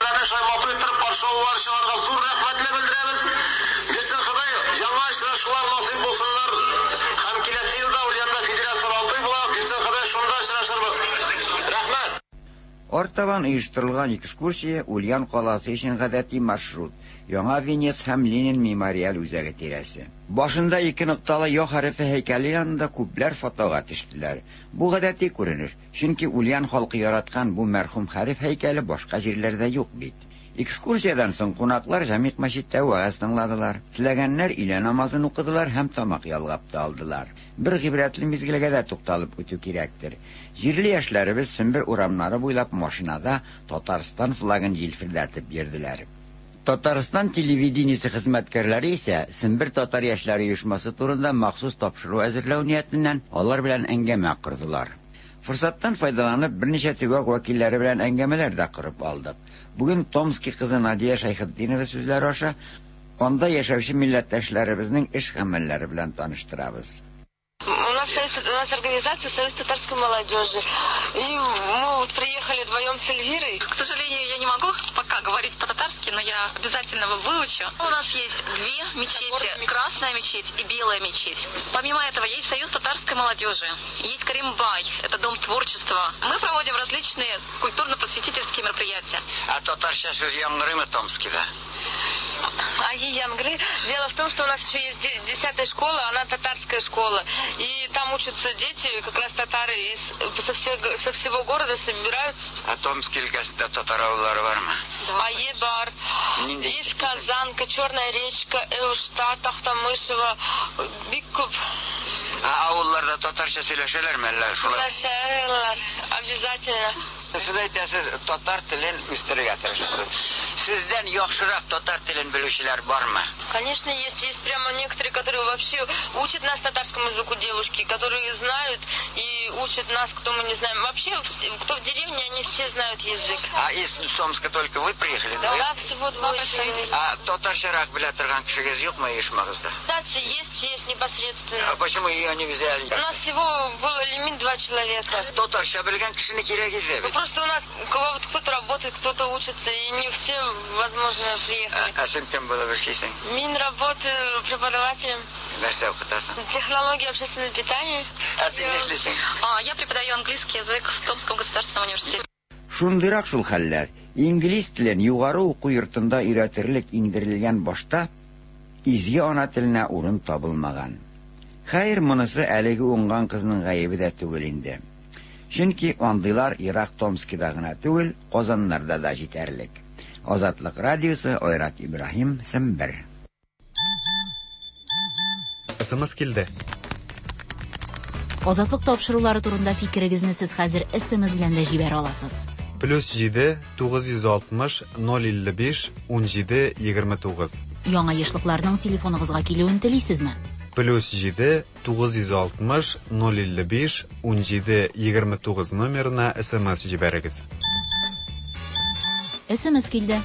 Ортабан оештырылган экскурсия Ульян каласы өчен гадәти маршрут. Яңа Венец һәм Ленин мемориаль үзәге тирәсе. Башында 2 нокталы Я хәрефе һәйкәле янында күпләр фотога төштеләр. Бу гадәти күренеш, чөнки Ульян халкы яраткан бу мәрхүм хәреф һәйкәле башка җирләрдә юк бит. Экскурсиядан соң кунаклар Җамик мәчеттә вәгазь тыңладылар. Теләгәннәр илә намазын укыдылар һәм тамак ялгап та алдылар. Бер гыйбрәтле мизгелгә дә тукталып үтү кирәктер. Җирле яшьләребез Сембер урамнары буйлап машинада Татарстан флагын җилфердәтеп йөрделәр. Татарстан телевидениесе хезмәткәрләре исә Сембер татар яшьләре оешмасы турында махсус тапшыру әзерләү ниятеннән алар белән әңгәмә кырдылар. Форсаттан файдаланып берничә төбәк вәкилләре белән әңгәмәләр дә кырып алдык. Бүген Томский кызы Надия Шайхетдинова сүзләре аша анда яшәүче милләттәшләребезнең эш гамәлләре белән таныштырабыз. У нас организация Союз татарской молодежи. И мы вот приехали вдвоем с Эльвирой. К сожалению, я не могу пока говорить по-татарски, но я обязательно его выучу. У нас есть 2 мечети. Красная мечеть и белая мечеть. Помимо этого, есть Союз татарской молодежи. Есть Каримбай. Это дом творчества. Мы проводим различные культурно-просветительские мероприятия. А татарча сүз яңгырымы Томский, да? Янгры. Дело в том, что у нас еще есть 10-я школа, она татарская школа. И там учатся дети, как раз татары, со всего города собираются. А Томский өлкәсендә татар авыллары бармы? Бар. Есть Казанка, Черная речка, Эушта, Тахтамышево, бик күп. Авылларда татарча сөйләшәләрме әллә шулай? Сөйләшәләр, обязательно. Сез әйтәсез, татар телен үстерергә тырышабыз. Сездән яхшырак татар телен белүчеләр бармы? Конечно, есть прямо некоторые, которые вообще учат нас татарскому языку, девушки, которые знают и учат нас, кто мы не знаем. Вообще, кто в деревне, они все знают язык. А из Томска только вы приехали? Да, всего 2 человека. А татарчарак белә торган кешегез юкмы оешмагызда? Да, есть непосредственно. А почему ее не взяли? У нас всего был лимит 2 человека. Татарча белгән кешене кирәк иде. Просто у нас кто-то работает, кто-то учится, и не все возможно приехали. А сен кем было эшлисең? Мин работаю преподавателем. Нәрсә укытасың? Технология общественного питания. А ты не эшлисең? Я преподаю английский язык в Томском государственном университете. Шундыйрак шул хәлләр. Инглиз телен югары уку йортында өйрәтерлек иңдерелгән башта изге ана теленә урын табылмаган. Хәер, монысы әлеге уңган кызның гаебе дә түгел инде. Чөнки андыйлар Ирак Томскида гына түгел, Казаннарда да җитәрлек. Азатлык радиосы Айрат Ибраһим, Сембер. СМС килде. Азатлык тапшырулары турында фикерегезне сез хәзер SMS белән дә җибәрә аласыз. +7 960 055 17 29. Яңа яшьлекләрнең телефоныгызга килүен телисезме? +7 960 055 17 29 номерына SMS җибәрегез. SMS килде.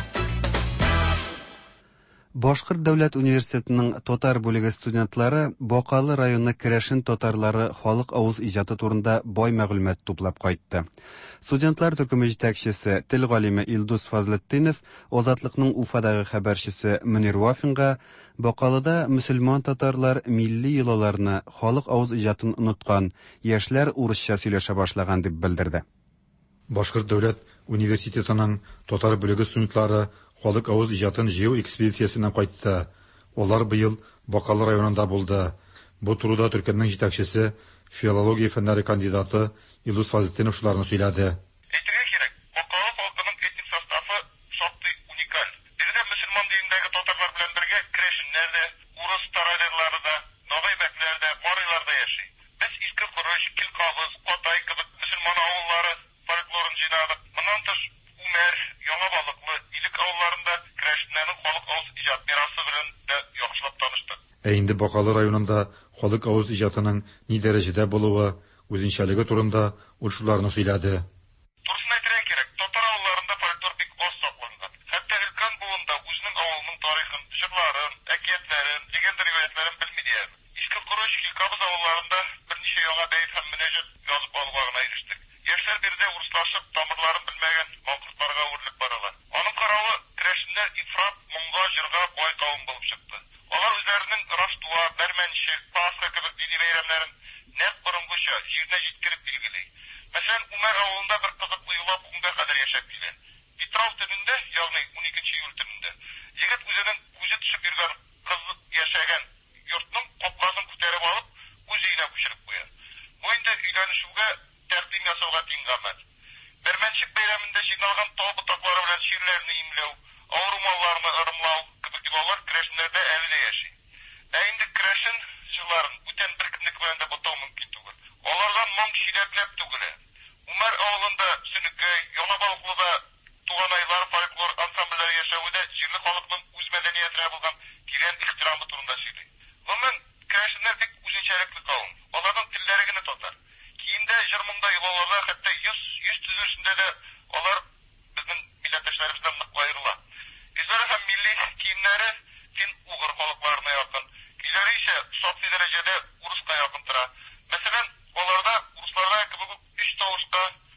Башкорт дәүләт университетының татар бүлеге студентлары Бакалы районы Керәшен татарлары халык авыз иҗаты турында бай мәгълүмат туплап кайтты. Студентлар төркеме җитәкчесе, тел галиме Илдус Фазлетдинов, Азатлыкның Уфадагы хәбәрчесе Мөнир Вафинга Бакалыда мөселман татарлар милли йолаларны, халык авыз иҗатын оныткан, яшьләр урысча сөйләшә башлаган дип белдерде. Башкорт дәүләт университетының татар бүлеге студентлары халык авыз иҗатын җыю экспедициясеннән кайтты. Олар быел Бакалы районында булды. Бу турыда төркемнең җитәкчесе, филология фәннәре кандидаты Илдус Фазлетдинов шуларны сөйләде. Әйтергә кирәк, Бакалы халкының этник составы шактый уникаль. Бездә мөселман динендәге татарлар белән бергә керәшеннәр дә, урыс тарайлары да, нагайбәкләр дә, марыйлар да яши. Без Иске Корыш, Килкабыз, Котай кебек мөселман авыллары фольклорын җыйнадык. Моннан тыш Умәр, Яңа Балыклы, Илек авылларында керәшеннәрнең халык авыз иҗат мирасы белән дә яхшылап таныштык. Инде Бакалы районында халык авыз иҗатының ни дәрәҗәдә булуы, үзенчәлеге турында ул шуларны сөйләде. Турысын әйтергә кирәк, татар авылларында фольклор бик аз сакланган. Хәтта өлкән буында үзенең авылының тарихын, җырларын, әкиятләрен, легенда риваятларын белми дияр. Иске Корыш, Килкабыз авылларында берничә яңа бәйт һәм мөнәҗәт язып алуга гына ирештек. Яшьләр биредә урыслашып, тамырларын белмәгән маңкортларга үрелеп баралар. Аның каравы, керәшеннәр ифрат, моңга, җырга бай кавым булып чыкты. Алар үзләренең Раштуа, Бәрмәнче, Пасха кебек дини бәйрәмнәрен нәкъ борынгыча җиренә җиткереп билгели. Мәсәлән, Умәр авылында бер кызыклы юла бүгенгә кадәр яшәп килә. Петров төнендә, ягъни 12 июль төнендә, егет үзенең күзе төшеп йөргән кыз яшәгән йортның капкасын күтәреп алып, үз өенә күчереп куя. Бу инде өйләнешүгә тәкъдим ясауга тиң гамәл. Бәрмәнчек бәйрәмендә җыйналган тау ботаклары белән ширләрне имләү, авыру малларны ырымлау кебек юллар керәшеннәрдә әле дә яши. Ә инде керәшен җырларын бүтән беркемнеке белән дә бутау мөмкин түгел. Алардан моң чиләкләп түгелә. Умәр авылында Сөнекәй, Яңа Балыклыда туганайлар фольклор ансамбльләре яшәвендә җирле халыкның үз мәдәниятенә булган тирән ихтирамы турында сөйли. Гомумән, керәшеннәр бик үзенчәлекле кавым. Аларның телләре генә татар. Киемдә, җыр-моңда, йолаларда, хәтта йөз төзелешендә дә алар безнең милләттәшләребездән нык аерыла. Үзләре һәм милли киемнәре фин-угыр халыкларына якын. Көйләре исә шактый дәрәҗәдә урыска якын тора. Мәсәлән, аларда урысларда кебек үк 3 тавышта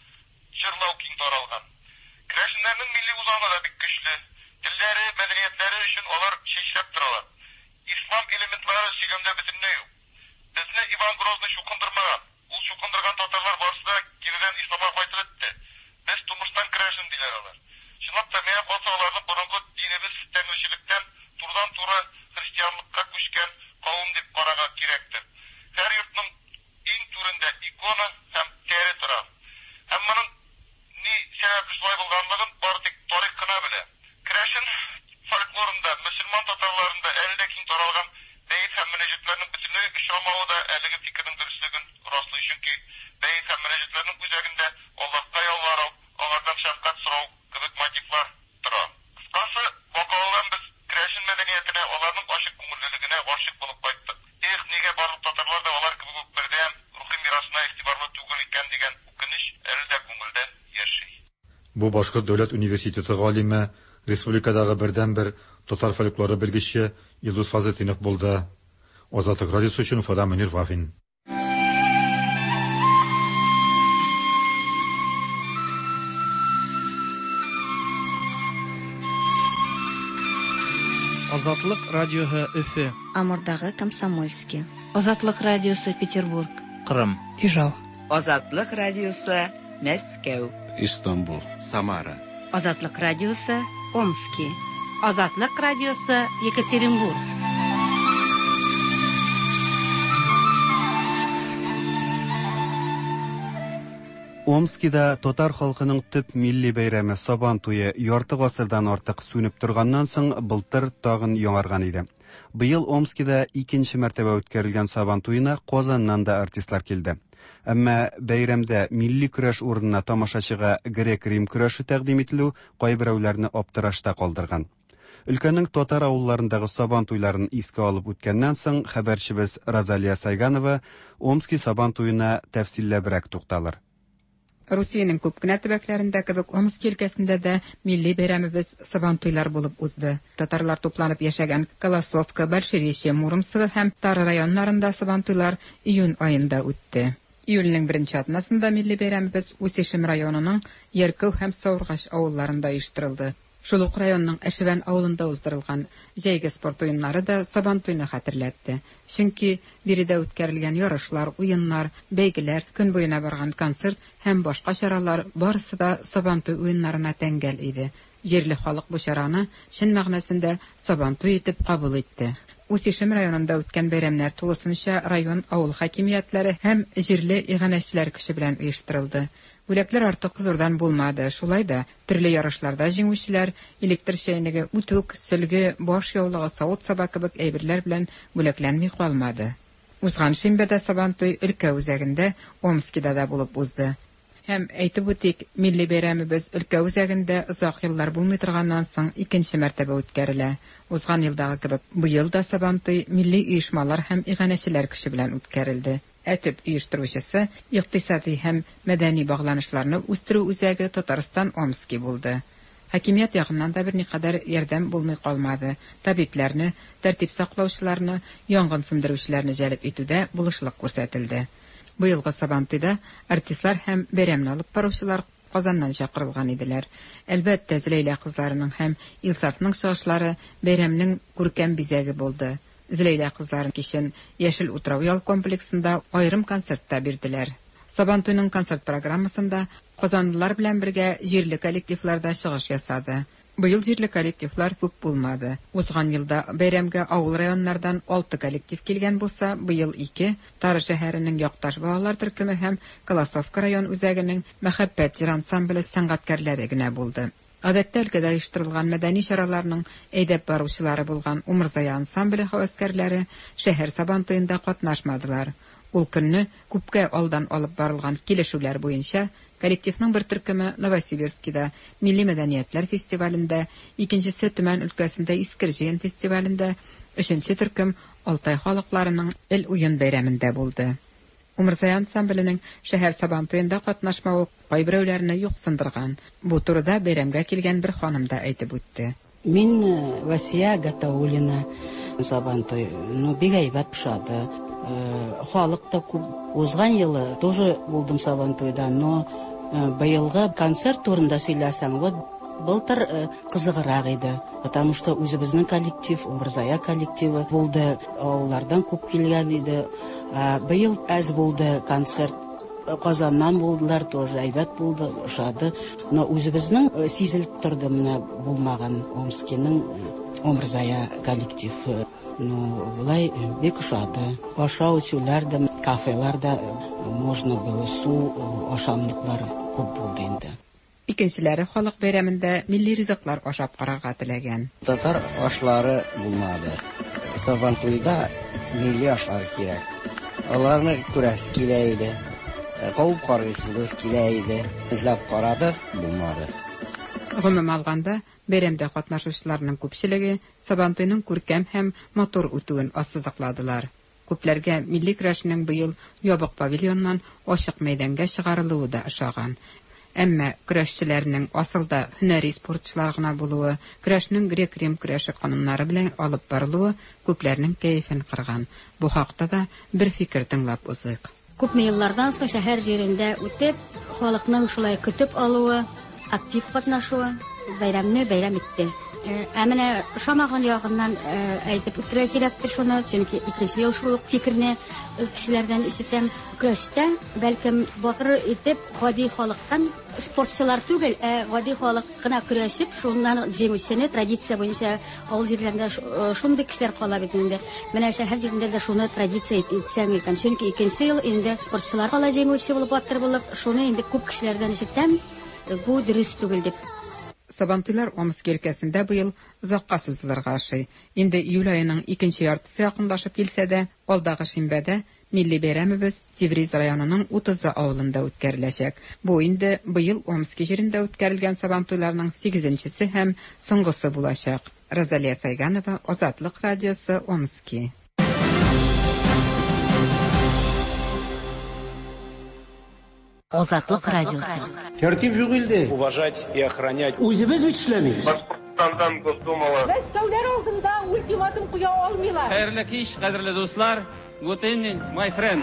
җырлау киң таралган. Керәшеннәрнең милли үзаңы да бик көчле. Телләре, мәдәниятләре өчен алар чәчләп торалар. Ислам элементлары сөйләмдә бөтенләй юк. Безне Иван Грозный чукындырмаган. Ул чукындырган татарлар барысы да кирәдән исламга кайтып бетте. Без тумыштан керәшен диләр алар. Чынлап та миңа калса аларның борынгы динебез тәңречелектән турыдан-туры христианлыкка күчкән кавым дип карарга кирәктер. Һәр йортның иң түрендә икона һәм тәре тора. Һәм моның ни сәбәпле шулай булганлыгын бары тик тарих кына белә. Керәшен фольклорында, мөселман татарларында әле дә киң таралган бәйт һәм мөнәҗәтләрнең бөтенләй очрамавы да әлеге фикернең дөрестлеген раслый, чөнки бәйт һәм мөнәҗәтләрнең үзәгендә Аллаһка ялвару, алардан шәфкать сорау кебек мотивлар тора. Кыскасы, Бакалыдан без керәшен мәдәниятенә, аларның ачык күңеллелегенә гашыйк булып кайттык. Нигә барлык татарлар да алар кебек үк бердәм рухи мирасына игътибарлы түгел икән дигән үкенеч әле дә күңелдә яши. Бу Башкорт дәүләт университеты галиме, республикадагы бердән-бер татар фольклоры белгече Илдус Фазлетдинов булды. Азатлык радиосы өчен Уфада Мөнир Вафин. Азатлык радиоһы Өфе. Амурдагы Комсомольский. Азатлык радиосы Петербург. Кырым. Ижау. Азатлык радиосы Мәскәү. Истанбул. Самара. Азатлык радиосы Омский. Азатлык радиосы Екатеринбург. Омскида татар халкының төп милли бәйрәме Сабан туе ярты гасырдан артык сүнеп торганнан соң былтыр тагын яңарган иде. Быел Омскида икенче мәртәбә үткәрелгән Сабан туена Казаннан да артистлар килде. Әмма бәйрәмдә милли көрәш урынына тамашачыга грек-рим көрәше тәкъдим ителү кайберәүләрне аптырашта калдырган. Өлкәнең татар авылларындагы Сабан туйларын искә алып үткәннән соң хәбәрчебез Розалия Сайганова Омский Сабан туена тәфсилләбрәк тукталыр. Русиянең күп кенә төбәкләрендә кебек Омск өлкәсендә дә милли бәйрәмебез Сабан туйлар булып узды. Татарлар тупланып яшәгән Колосовка, Большерище, Муромцево һәм Тары районнарында Сабан туйлар июнь айында үтте. Июльнең 1нче атнасында милли бәйрәмебез Үсешем районының Ярков һәм Саургач авылларында оештырылды. Шул ук районның Әшевән авылында уздырылган җәйге спорт уеннары да Сабан туйны хәтерләтте. Чөнки биредә үткәрелгән ярышлар, уеннар, бәйгеләр, көн буена барган концерт һәм башка чаралар барысы да Сабан туй уеннарына тәңгәл иде. Җирле халык бу чараны чын мәгънәсендә Сабан туй итеп кабул итте. Үсешем районында үткән бәйрәмнәр тулысынча район авыл хакимиятләре һәм җирле иганәчеләр көче белән оештырылды. Бүләкләр артык зурдан булмады. Шулай да төрле ярышларда җиңүчеләр электр чәйнеге, үтүк, сөлге, баш яулыгы, савыт саба кебек әйберләр белән бүләкләнми калмады. Узган шимбәдә Сабан туй өлкә үзәгендә Омскида да булып узды. Һәм әйтеп үтик, милли бәйрәмебез өлкә үзәгендә озак еллар булмый торганнан соң икенче мәртәбә үткәрелә. Узган елдагы кебек быел да Сабан туй милли оешмалар һәм иганәчеләр көче белән үткәрелде. Әтеп оештыручысы икътисади һәм мәдәни багланышларны үстерү үзәге Татарстан Омский булды. Хакимият ягыннан да берникадәр ярдәм булмый калмады. Табибларны, тәртип саклаучыларны, янгын сүндерүчеләрне җәлеп итүдә булышлык күрсәтелде. Быелгы Сабан туйда артистлар һәм бәйрәмне алып баручылар Казаннан чакырылган иделәр. Әлбәттә, Зөләйлә кызларының һәм Илсафның чыгышлары бәйрәмнең күркәм бизәге булды. Зөләйлә кызларын кичен Яшел утрау ял комплексында аерым концертта бирделәр. Сабан туйның концерт программасында казанлылар белән бергә җирле коллективлар да чыгыш ясады. Быел җирле коллективлар күп булмады. Узган елда бәйрәмгә авыл районнардан 6 коллектив килгән булса, быел 2 Тары шәһәренең Якташ балалар төркеме һәм Колосовка район үзәгенең Мәхәббәт җыр ансамбле сәнгатькәрләре генә булды. Гадәттә өлкәдә оештырылган мәдәни чараларның әйдәп баручылары булган Умырзая ансамбле хәвәскәрләре шәһәр Сабан туенда катнашмадылар. Ул көнне күпкә алдан алып барылган килешүләр буенча коллективның бер төркеме Новосибирскида милли мәдәниятләр фестивалендә, икенчесе Төмән өлкәсендә Искержен фестивалендә, өченче төркем Алтай халыкларының ил уен бәйрәмендә булды. Умырзая ансамбленең шәһәр Сабан туенда катнашмавы кайберәүләрне юксындырган. Бу турыда бәйрәмгә килгән бер ханым да әйтеп үтте. Мин Васия Гатаулина. Сабан туй, бик әйбәт пошады. Халык та күп. Узган елы тоже булдым Сабан туйда, но быелгы концерт турында сөйләсәң, былтыр кызыграк иде, потому что үзебезнең коллектив, Умырзая коллективы булды, авыллардан күп килгән иде. Быел әз булды концерт, Казаннан булдылар, тоже әйбәт булды, ошады. Но үзебезнең сизелеп торды менә булмаган Омскиның Умырзая коллектив. Булай бик ошады. Ашау-эчүләр дә, кафелар да можно было, су, ашамлыклар күп булды инде. Икенчеләре халык бәйрәмендә милли ризыклар ашап карарга теләгән. Татар ашлары булмады. Сабан туйда милли ашлар кирәк. Аларны күрәс килә иде. Кауып карыйсыбыз килә иде. Эзләп карады, булмады. Гомум алганда, бәйрәмдә катнашучыларның күпчелеге Сабан туйның күркәм һәм матур үтүен ассызыкладылар. Күпләргә милли көрәшнең быел ябык павильоннан ачык мәйданга чыгарылуы да ошаган. Әмма көрәшчеләрнең асылда һөнәри спортчылар гына булуы, көрәшнең грек-рим көрәше кануннары белән алып барылуы күпләрнең кәефен кырган. Бу хакта да бер фикер тыңлап узыйк. Күпме еллардан соң шәһәр җирендә үтеп, халыкның шулай көтеп алуы, актив катнашуы бәйрәмне бәйрәм итте. Әмәне шамаган ягыннан әйтеп үтәргә кирәктер шуны, чөнки икенче ел шул фикерне кешеләрдән ишетәм. Көрәштә бәлкем батыр итеп гади халыктан спортчылар түгел, гади халык кына көрәшеп, шуннан җиңүчене традиция буенча авыл җирләрендә шундый кешеләр кала бит инде. Менә шәһәр җирендә дә шуны традиция итсәң икән, чөнки икенче ел инде спортчылар кала җиңүче булып батыр булып, шуны инде күп кешеләрдән ишетәм. Бу дөрес түгел дип. Сабантуйлар Омск өлкәсендә быел озакка сузылырга ашый. Инде июль аеның 2нче яртысы якынлашып килсә дә, алдагы шимбәдә милли бәйрәмебез Тевриз районының 30 авылында үткәреләчәк. Бу инде быел Омск җирендә үткәрелгән Сабантуйларның 8нчесе һәм соңгысы булачак. Розалия Сайганова, Азатлык радиосы, Омски. Азатлык радиосы. Тәртип юк илдә. Уважать и охранять. Үзебез бит эшләмибез. Башкортстандан Госдумалы. Мәскәүләр алдында ультиматум куя алмыйлар. Хәерле кич, кадерле дуслар. Good evening, my friends.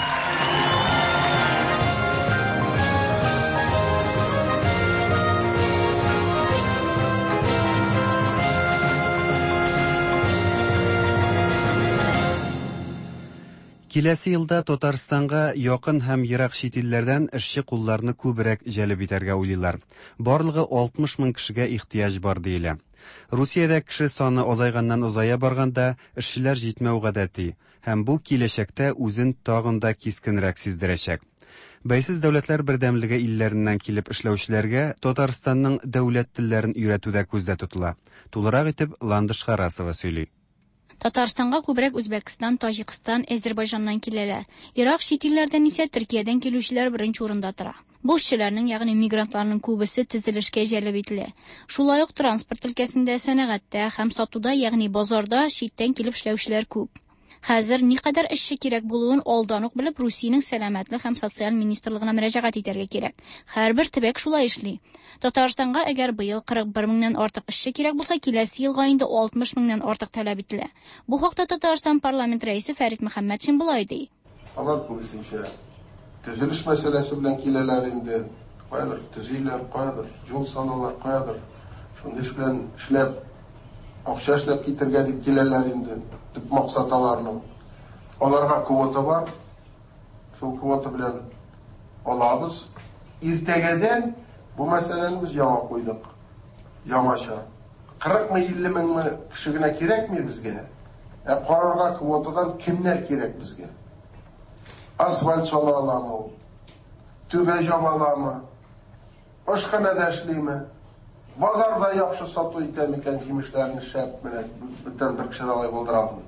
Киләсе елда Татарстанга якын һәм ерак чит илләрдән эшче кулларны күбрәк җәлеп итәргә уйлыйлар. Барлыгы 60 мең кешегә ихтияҗ бар диелә. Русиядә кеше саны азайганнан азая барганда эшчеләр җитмәү гадәти, һәм бу киләчәктә үзен тагын да кискенрәк сиздерәчәк. Бәйсез дәүләтләр бердәмлеге илләреннән килеп эшләүчеләргә Татарстанның дәүләт телләрен өйрәтүдә күздә тотыла. Тулырак итеп Ландыш Харасова сөйли. Татарстанга күбрәк Үзбәкстан, Таҗикстан, Азәрбайҗаннан киләләр. Ирак чит илләрдән исә Төркиядән килүчеләр беренче урында тора. Бу эшчеләрнең, ягъни мигрантларның күбесе төзелешкә җәлеп ителә. Шулай ук транспорт өлкәсендә, сәнәгатьтә һәм сатуда, ягъни базарда читтән килеп эшләүчеләр күп. Хәзер никадәр эшче кирәк булуын алдан ук белеп, Русиянең сәламәтлек һәм социаль министрлыгына мөрәҗәгать итәргә кирәк. Һәрбер төбәк шулай эшли. Татарстанга әгәр быел 41 меңнән артык эшче кирәк булса, киләсе елга инде 60 меңнән артык таләп ителә. Бу хакта Татарстан парламент рәисе Фәрит Мөхәммәтшин булай ди. Алар күбесенчә төзелеш мәсьәләсе белән киләләр инде. Кайдыр төзиләр, кайдыр юл салалар, кайдыр шундый эш белән эшләп, акча эшләп китергә дип киләләр инде. Төп максатларның. Аларга квота бар. Шул квота белән алабыз. Иртәгәдән бу мәсьәләне без яңа куйдык. Яңаша. 40 мең 50 мең кеше генә кирәкми безгә. Карарга квотадан кемнәр кирәк безгә? Асфальт сала аламы? Түбә җаба аламы? Ашханәдә эшлиме? Базарда яхшы сату итәме икән җимешләрне шәп менә бүтән бер кеше алай булдыра алмый.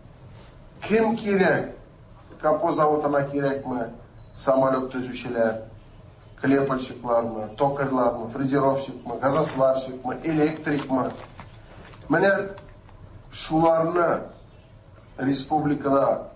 Кем кирәк? Капоз заводына кирәкме? Самолет төзүчеләр, клепальщиклармы, токарьлармы, фрезеровщикмы, газосварщикмы, электрикмы? Менә шуларны республикада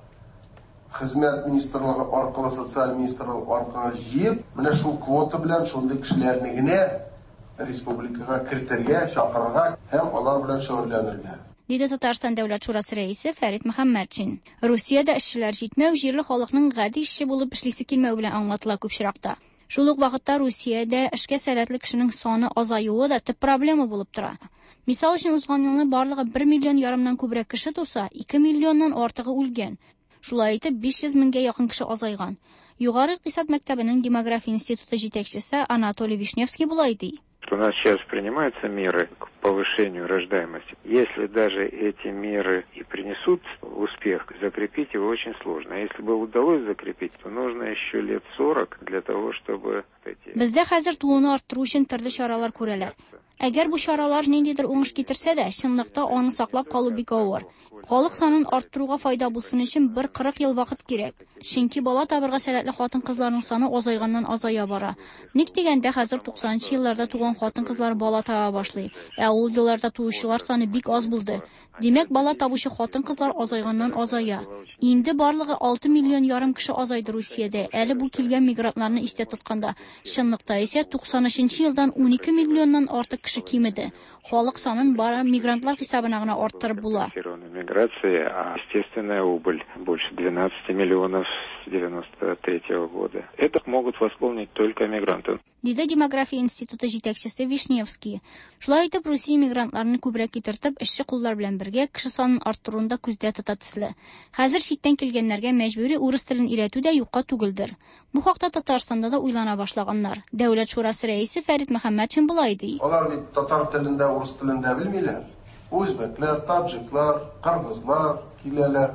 хезмәт министрлыгы аркылы, социаль министрлыгы аркылы җыеп, менә шул квота белән шундый кешеләрне генә республикага кертергә, чакырырга һәм алар белән шөгыльләнергә. Диде Татарстан дәүләт шурасы рәисе Фәрит Мөхәммәтшин. Русиядә эшчеләр җитмәү җирле халыкның гади эшче булып эшлисе килмәү белән аңлатыла күп чиракта. Шул ук вакытта Русиядә эшкә сәләтле кешенең саны азаюы да төп проблема булып тора. Мисал өчен узган елны барлыгы 1,5 миллион күбрәк кеше туса, 2 миллионнан артыгы үлгән. Шулай итеп 500 меңгә якын кеше азайган. Югары икътисад мәктәбенең демография институты җитәкчесе Анатолий Вишневский булай ди. У нас сейчас принимаются меры к повышению рождаемости. Если даже эти меры и принесут успех, закрепить его очень сложно. А если бы удалось закрепить, то нужно еще лет 40 для того, чтобы эти... Бездә хәзер тууны арттыру өчен төрле чаралар күрәләр. Әгәр бу чаралар ниндидер уңыш китерсә дә, чынлыкта аны саклап калу бик авыр. Халык санын арттыруга файда булсын өчен 40 ел вакыт кирәк. Чөнки бала табырга сәләтле хатын-кызларның саны азайганнан азая бара. Ник дигәндә хәзер 90-нчы елларда туган хатын-кызлар бала таба башлый. Ул елларда туучылар саны бик аз булды. Димәк, бала табучы хатын-кызлар азайганнан азая. Инде барлыгы 6,5 миллион кеше азайды Русиядә. Әле бу килгән мигрантларны истә тотканда, чынлыкта исә 90-нчы елдан 12 миллионнан артык кеше кимеде. Халык санын бары мигрантлар хисабына гына арттырып була. Миграция, а естественная убыль больше 12 миллионов с 93 года. Это могут восполнить только мигранты. Диде демография институты җитәкчесе Вишневский. Шулай итеп, Русия мигрантларны күбрәк китертеп, эшче куллар белән бергә кеше санын арттыруында күздә тота төсле. Хәзер читтән килгәннәргә мәҗбүри урыс телен өйрәтү дә юкка түгелдер. Бу хакта Татарстанда да уйлана башлаганнар. Дәүләт шурасы рәисе Фәрит Мөхәммәтшин булай ди. Алар бит татар телендә, урыс телендә белмиләр. Үзбәкләр, таҗиклар, кыргызлар киләләр.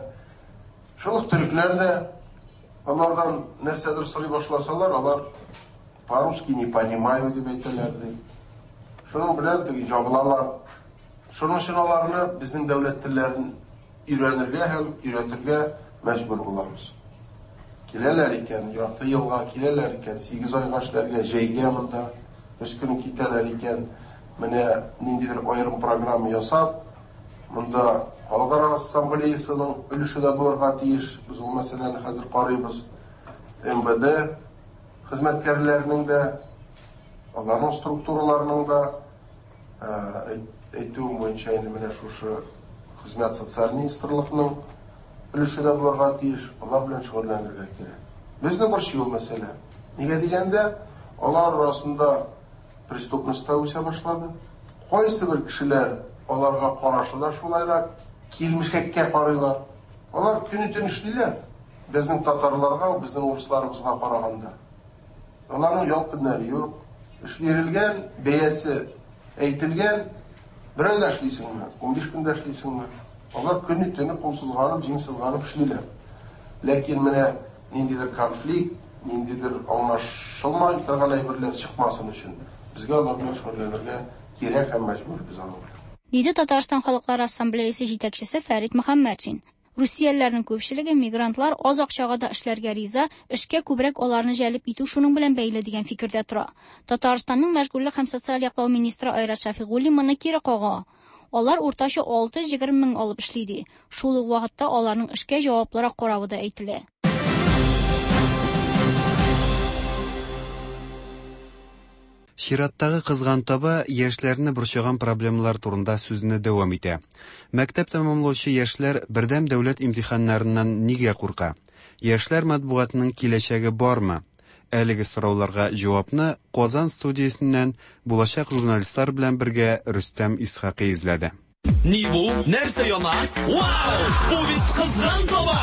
Шул төрекләр дә алардан нәрсәдер сорый башласалар, алар по-русски не понимаю дип әйтәләр ди. Шуның белән теге җабылалар. Шуның өчен аларны безнең дәүләт телләрен өйрәнергә һәм өйрәтергә мәҗбүр булабыз. Киләләр икән, ярты елга киләләр икән, 8 айга эшләргә җәйгә монда, 3 көн китәләр икән, менә ниндидер аерым программа ясап, монда Халыкара ассамблеясының өлеше дә булырга тиеш. Без ул мәсьәләне хәзер карыйбыз. МВД хезмәткәрләренең дә, аларның структураларының да әйтүем буенча инде менә шушы хезмәт социаль министрлыкның өлеше дә булырга тиеш. Алар белән шөгыльләнергә кирәк. Безне борчый ул мәсьәлә. Нигә дигәндә, алар арасында преступность та үсә башлады. Кайсы бер кешеләр аларга карашы да шулайрак килмешәккә карыйлар. Алар көне-төн эшлиләр. Безнең татарларга, безнең урысларыбызга караганда. Аларның ял көннәре юк. Эш бирелгән, бәясе әйтелгән, бер айда эшлисеңме, 15 көндә эшлисеңме. Алар көне-төн кулсызганып, җиңсезганып эшлиләр. Ләкин менә ниндидер конфликт, ниндидер аңлашылмай торган әйберләр чыкмасын өчен безгә алар белән шөгыльләнергә кирәк һәм мәҗбүрбез аны. Диде Татарстан Халыклар Ассамблеясе җитәкчесе Фәрит Мөхәммәтшин. Русиялеләрнең күпчелеге мигрантлар аз акчага да эшләргә риза, эшкә күбрәк аларны җәлеп итү шуның белән бәйле дигән фикердә тора. Татарстанның мәшгульлек һәм социаль яклау министры Айрат Шафигулли моны кире кага. Алар уртача 6-20 мең алып эшли ди. Шул ук вакытта аларның эшкә җаваплырак каравы да әйтелә. Чираттагы кызган таба яшьләрне борчыган проблемалар турында сүзне дәвам итә. Мәктәп тәмамлаучы яшьләр бердәм дәүләт имтиханнарыннан нигә курка? Яшьләр матбугатының киләчәге бармы? Әлеге сорауларга җавапны Казан студиясеннән булачак журналистлар белән бергә Рөстәм Исхакый изләде. Ни бу? Нәрсә яна? Вау! Бу бит кызган таба!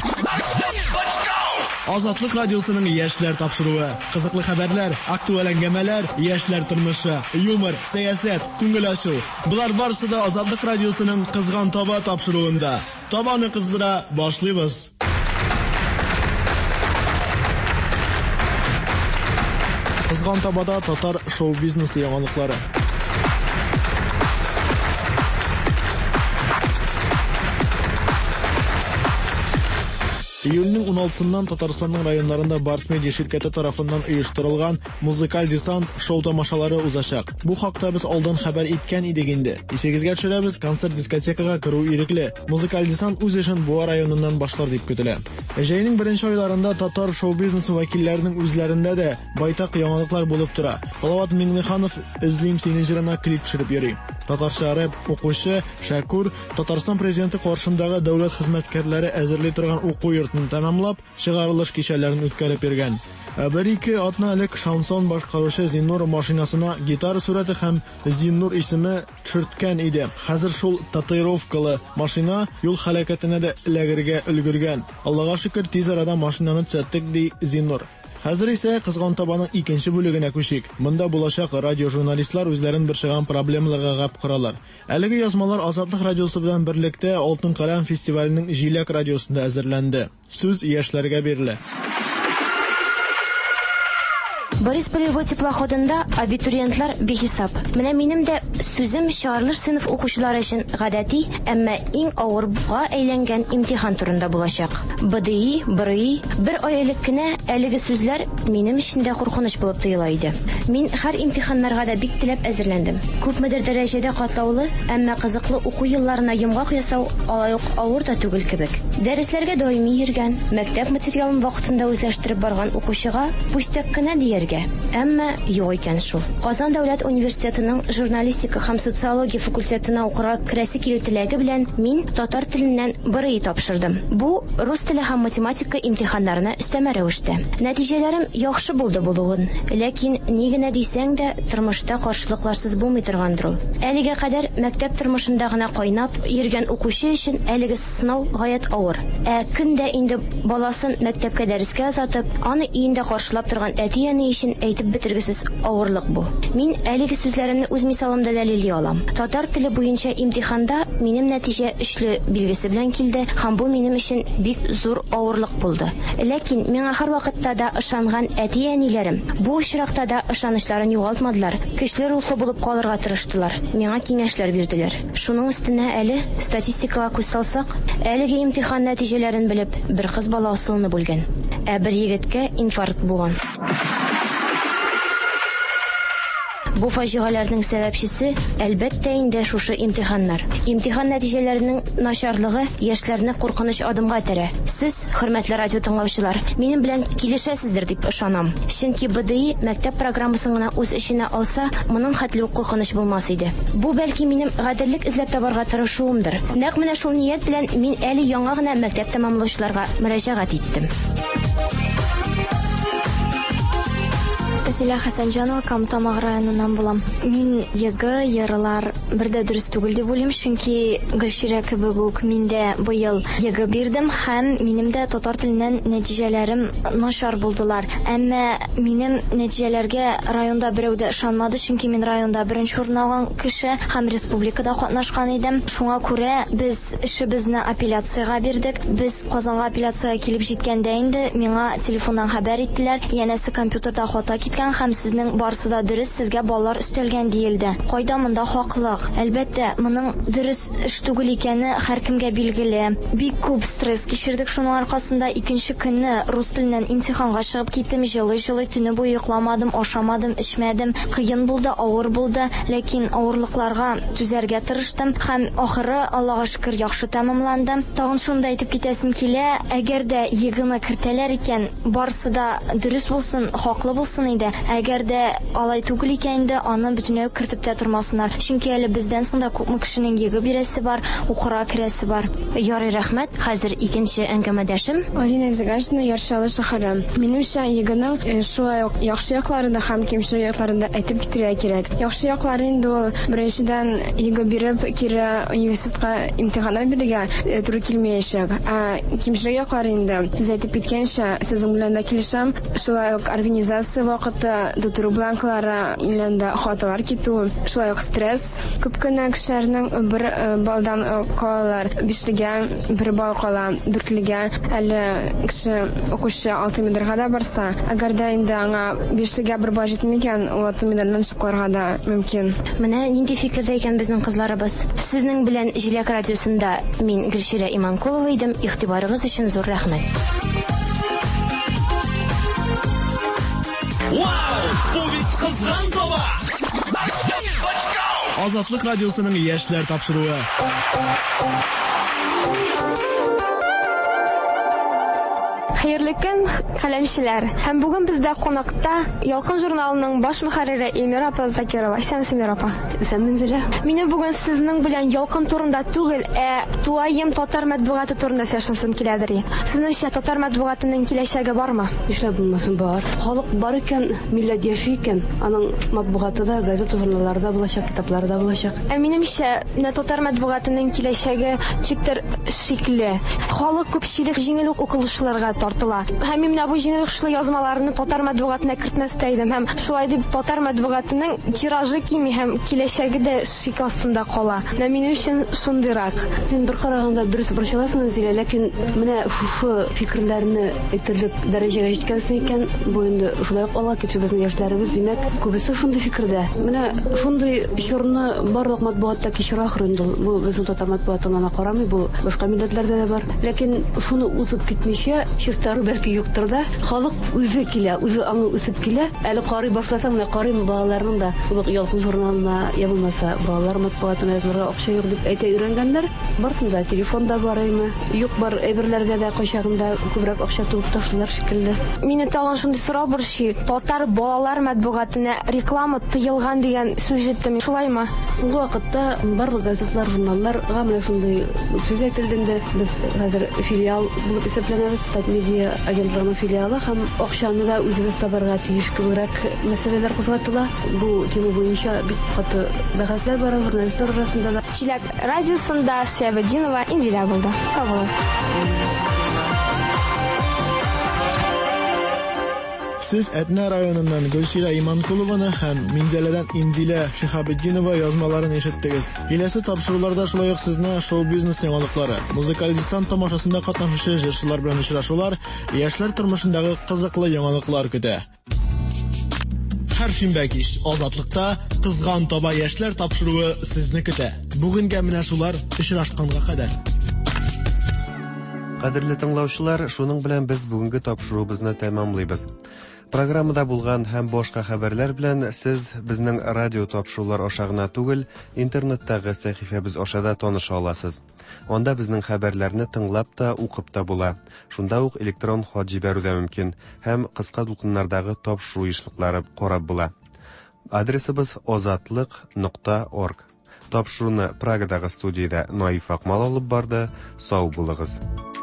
Азатлык радиосының яшьләр тапшыруы, кызыклы хәбәрләр, актуаль әңгәмәләр, яшьләр тормышы, юмор, сәясәт, күңел ачу. Булар барысы да Азатлык радиосының кызган таба тапшыруында. Табаны кыздыра башлыйбыз. Кызган табада татар шоу-бизнесы яңалыклары. Июльнең 16-ннан Татарстанның районнарында Барс Медиа ширкәте тарафыннан оештырылган музыкаль десант шоу-тамашалары узачак. Бу хакта без алдан хәбәр иткән идек инде. Исегезгә төшерәбез, концерт-дискотекага керү ирекле. Музыкаль десант үз эшен Буа районыннан башлар дип көтелә. Җәйнең беренче айларында татар шоу-бизнесы вәкилләренең үзләрендә дә байтак яңалыклар булып тора. Салават Миңнеханов "Излим сине" җырына клип төшереп йөри. Татарча рэп укучы Шакур Татарстан президенты каршындагы дәүләт хезмәткәрләре әзерли торган уку йортын тәмамлап, чыгарылыш кичәләрен үткәреп йөргән. Бер-ике атна элек шансон башкаручы Зиннур машинасына гитара сурәте һәм Зиннур исеме төшерткән иде. Хәзер шул татуировкалы машина юл һәлакәтенә дә эләгергә өлгергән. Аллага шөкер, тиз арада машинаны төзәттек ди Зиннур. Хәзер исә кызган табаның икенче бүлегенә күчик. Монда булачак радиожурналистлар үзләрен борчыган проблемаларга гап коралар. Әлеге язмалар Азатлык радиосы белән берлектә Алтын каләм фестиваленең Җиләк радиосында әзерләнде. Сүз яшьләргә бирелә. Борис полевой теплоходында абитуриентлар бихисап. Менә минем дә сүзем чыгарылыш сыйныф укучылары өчен гадәти, әмма иң авырга әйләнгән имтихан турында булачак. БДИ, БРИ, бер ай элек кенә әлеге сүзләр минем өчен дә куркыныч булып тоела иде. Мин һәр имтиханнарга да бик теләп әзерләндем. Күпмедер дәрәҗәдә катлаулы, әмма кызыклы уку елларына йомгак ясау алай ук авыр да түгел кебек. Дәресләргә даими йөргән, мәктәп материалын вакытында үзләштереп барган укучыга пустяк кына дияргә. Әмма юк икән шул. Казан дәүләт университетының журналистика һәм социология факультетына укырга керәсе килү теләге белән мин татар теленнән БРИ тапшырдым. Бу рус теле һәм математика имтиханнарына өстәмә рәвештә. Нәтиҗәләрем яхшы булды булуын, ләкин ни генә дисәң дә тормышта каршылыкларсыз булмый торгандыр ул. Әлегә кадәр мәктәп тормышында гына кайнап йөргән укучы өчен әлеге сынау гаять авыр. Көндә инде баласын мәктәпкә дәрескә озатып, аны өендә каршылап торган әти-әни өчен әйтеп бетергесез авырлык бу. Мин әлеге сүзләремне үз мисалымда дәлилли алам. Татар теле буенча имтиханда минем нәтиҗә 3 билгесе белән килде һәм бу минем өчен бик зур авырлык булды. Ләкин миңа һәрвакытта да ышанган әти-әниләрем бу очракта да ышанычларын югалтмадылар. Көчле рухлы булып калырга тырыштылар. Миңа киңәшләр бирделәр. Шуның өстенә әле статистикага күз салсак, әлеге имтихан нәтиҗәләрен белеп, бер кыз бала асылны бүлгән, ә бер егеткә инфаркт булган. Бу фаҗигаләрнең сәбәпчесе әлбәттә инде шушы имтиханнар. Имтихан нәтиҗәләренең начарлыгы яшьләрне куркыныч адымга этәрә. Сез, хөрмәтле радио тыңлаучылар, минем белән килешәсездер дип ышанам. Чөнки БДИ мәктәп программасын гына үз эченә алса, моның хәтле үк куркыныч булмас иде. Бу бәлки минем гаделлек эзләп табарга тырышуымдыр. Нәкъ менә шул ният белән мин әле яңа гына мәктәп тәмамлаучыларга мөрәҗәгать иттем. Зилә Хәсәнҗанова, Камтамагы районыннан булам. Мин йырылар бердә дөрес түгел дип уйлыйм, чөнки Гөлширә кебек үк мин дә быел йыгы бирдем һәм минем дә татар теленнән нәтиҗәләрем начар булдылар. Әмма минем нәтиҗәләргә районда берәү дә ышанмады, чөнки мин районда беренче урын алган кеше һәм республикада катнашкан идем. Шуңа күрә без эшебезне апелляциягә бирдек. Без Казанга апелляциягә килеп җиткәндә инде миңа телефоннан хәбәр иттеләр, янәсе компьютерда хата киткән һәм сезнең барысы да дөрес, сезгә баллар өстәлгән диелде. Кайда монда хаклык? Әлбәттә, моның дөрес эш түгел икәне һәркемгә билгеле. Бик күп стресс кичердек, шуның аркасында икенче көнне рус теленнән имтиханга чыгып киттем. Җылы төне буе йокламадым, ашамадым, эчмәдем. Кыен булды, авыр булды, ләкин авырлыкларга түзәргә тырыштым һәм ахыры Аллага шөкер яхшы тәмамланды. Тагын шунда әйтеп китәсем килә, әгәр дә йыгыны кертәләр икән, барысы да дөрес булсын, хаклы булсын иде. Әгәр дә алай түгел икән инде, аны бөтенләй кертеп тә тормасыннар. Чөнки әле бездән соң да күпме кешенең йыгы бирәсе бар, укыра керәсе бар. Ярый, рәхмәт. Хәзер икенче әңгәмәдәшем. Алина Зигашина, Яршалы шәһәре. Минемчә, йыгының шулай ук яхшы якларында һәм кимче якларында әйтеп китәргә кирәк. Яхшы яклары инде ул беренчедән йыгы биреп, кире университетка имтиханнар бирергә туры килмәячәк. Ә кимче яклары инде сез әйтеп киткәнчә, сезнең белән дә килешәм. Шулай ук организация вакыты дотуру бланклары илендә хаталар китү, шулай ук стресс. Күп кенә кешеләрнең бер балдан калалар, 5-легә бер бал кала, 4-легә әле кеше укучы 6 метрга да барса, әгәр дә инде аңа 5-легә бер бал җитмәгән, ул 6 метрдан чыгып карарга да мөмкин. Менә нинди фикердә икән безнең кызларыбыз. Сезнең белән Җиләк радиосында мин Гөлширә Иманкулова идем. Игътибарыгыз өчен зур рәхмәт. Вау! Бу бит кызган тоба! Азатлык радиосының яшьләр тапшыруы. Хәерле көн, каләмчеләр. Һәм бүген бездә кунакта Ялкын журналының баш мөхәррире Эльмира апа Закирова. Исәнмесез, апа? Исәнмесез. Мине бүген сезнең белән Ялкын турында түгел, Туаем татар матбугаты турында сөйләшәсем киләдер. Сезнеңчә татар матбугатының киләчәге бармы? Нишләп булмасын, бар. Халык бар икән, милләт яши икән, аның матбугаты да, газета журналларда булачак, китапларда булачак. Минемчә, татар матбугатының киләчәге чиктер шикле. Халык күпчелек җиңел укылышларга тартыла. Һәм мин бу җиңел укышлы язмаларны татар матбугатына кертмәстә идем. Һәм шулай дип татар матбугатының тиражы кими һәм киләчәге дә шик астында кала. Минем өчен шундыйрак. Син бер караганда дөрес борчыласың, Зилә, ләкин менә шушы фикерләрне әйтерлек дәрәҗәгә җиткәнсең икән, бу инде шулай ук ала китү безнең яшьләребез, димәк, күбесе шундый фикердә. Менә шундый чорны барлык матбугатта кичер ахрында. Бу безнең татар матбугатына карамый, бу башка милләтләрдә дә бар. Ләкин шуны узып китмичә, чистары бәлки юктыр да, халык үзе килә, үзе аңы үсеп килә. Әле карый башласаң, менә карый балаларның да ул Ялкын журналына я булмаса балалар матбугатына язырга акча юк дип әйтә өйрәнгәннәр. Барсында телефонда барымы? Юк, бар әйберләргә дә кайчагында күбрәк акча туып ташлар шикелле. Мине тагын шундый сорау борчый. Татар балалар матбугатына реклама тыелган дигән сүз җиттем. Шулаймы? Соңгы вакытта барлык газетлар, журналларга менә шундый сүз әйтелде. Без хәзер филиал булып исәпләнәбез, Татмедиа агентлыгының филиалы һәм акчаны да үзебез табарга тиеш күбрәк мәсьәләләр кузгатыла. Бу тема буенча бик каты бәхәсләр бара журналистлар арасында да. Җиләк радиосында Шәбединова Индилә булды. Сау булыгыз. Сез Әтнә районыннан Гөлсира Иманкулованы һәм Минзәләдән Индилә Шихабетдинова язмаларын ишеттегез. Киләсе тапшыруларда шулай ук сезне шоу-бизнес яңалыклары, музыкаль десант тамашасында катнашучы җырчылар белән очрашулар, яшьләр тормышындагы кызыклы яңалыклар көтә. Һәр шимбә кич Азатлыкта кызган таба яшьләр тапшыруы сезне көтә. Бүгенгә менә шулар очрашканга кадәр. Кадерле тыңлаучылар, шуның белән без бүгенге тапшыруыбызны тәмамлыйбыз. Программада булган һәм башка хәбәрләр белән сез безнең радио тапшырулар аша гына түгел, интернеттагы сәхифәбез аша да таныша аласыз. Анда безнең хәбәрләрне тыңлап та, укып та була. Шунда ук электрон хат җибәрү дә мөмкин һәм кыска дулкыннардагы тапшыру ишлекләре карап була. Адресыбыз ozatlik.org. Тапшыруны Прагадагы студиядә Наиф Акмал алып барды. Сау булыгыз.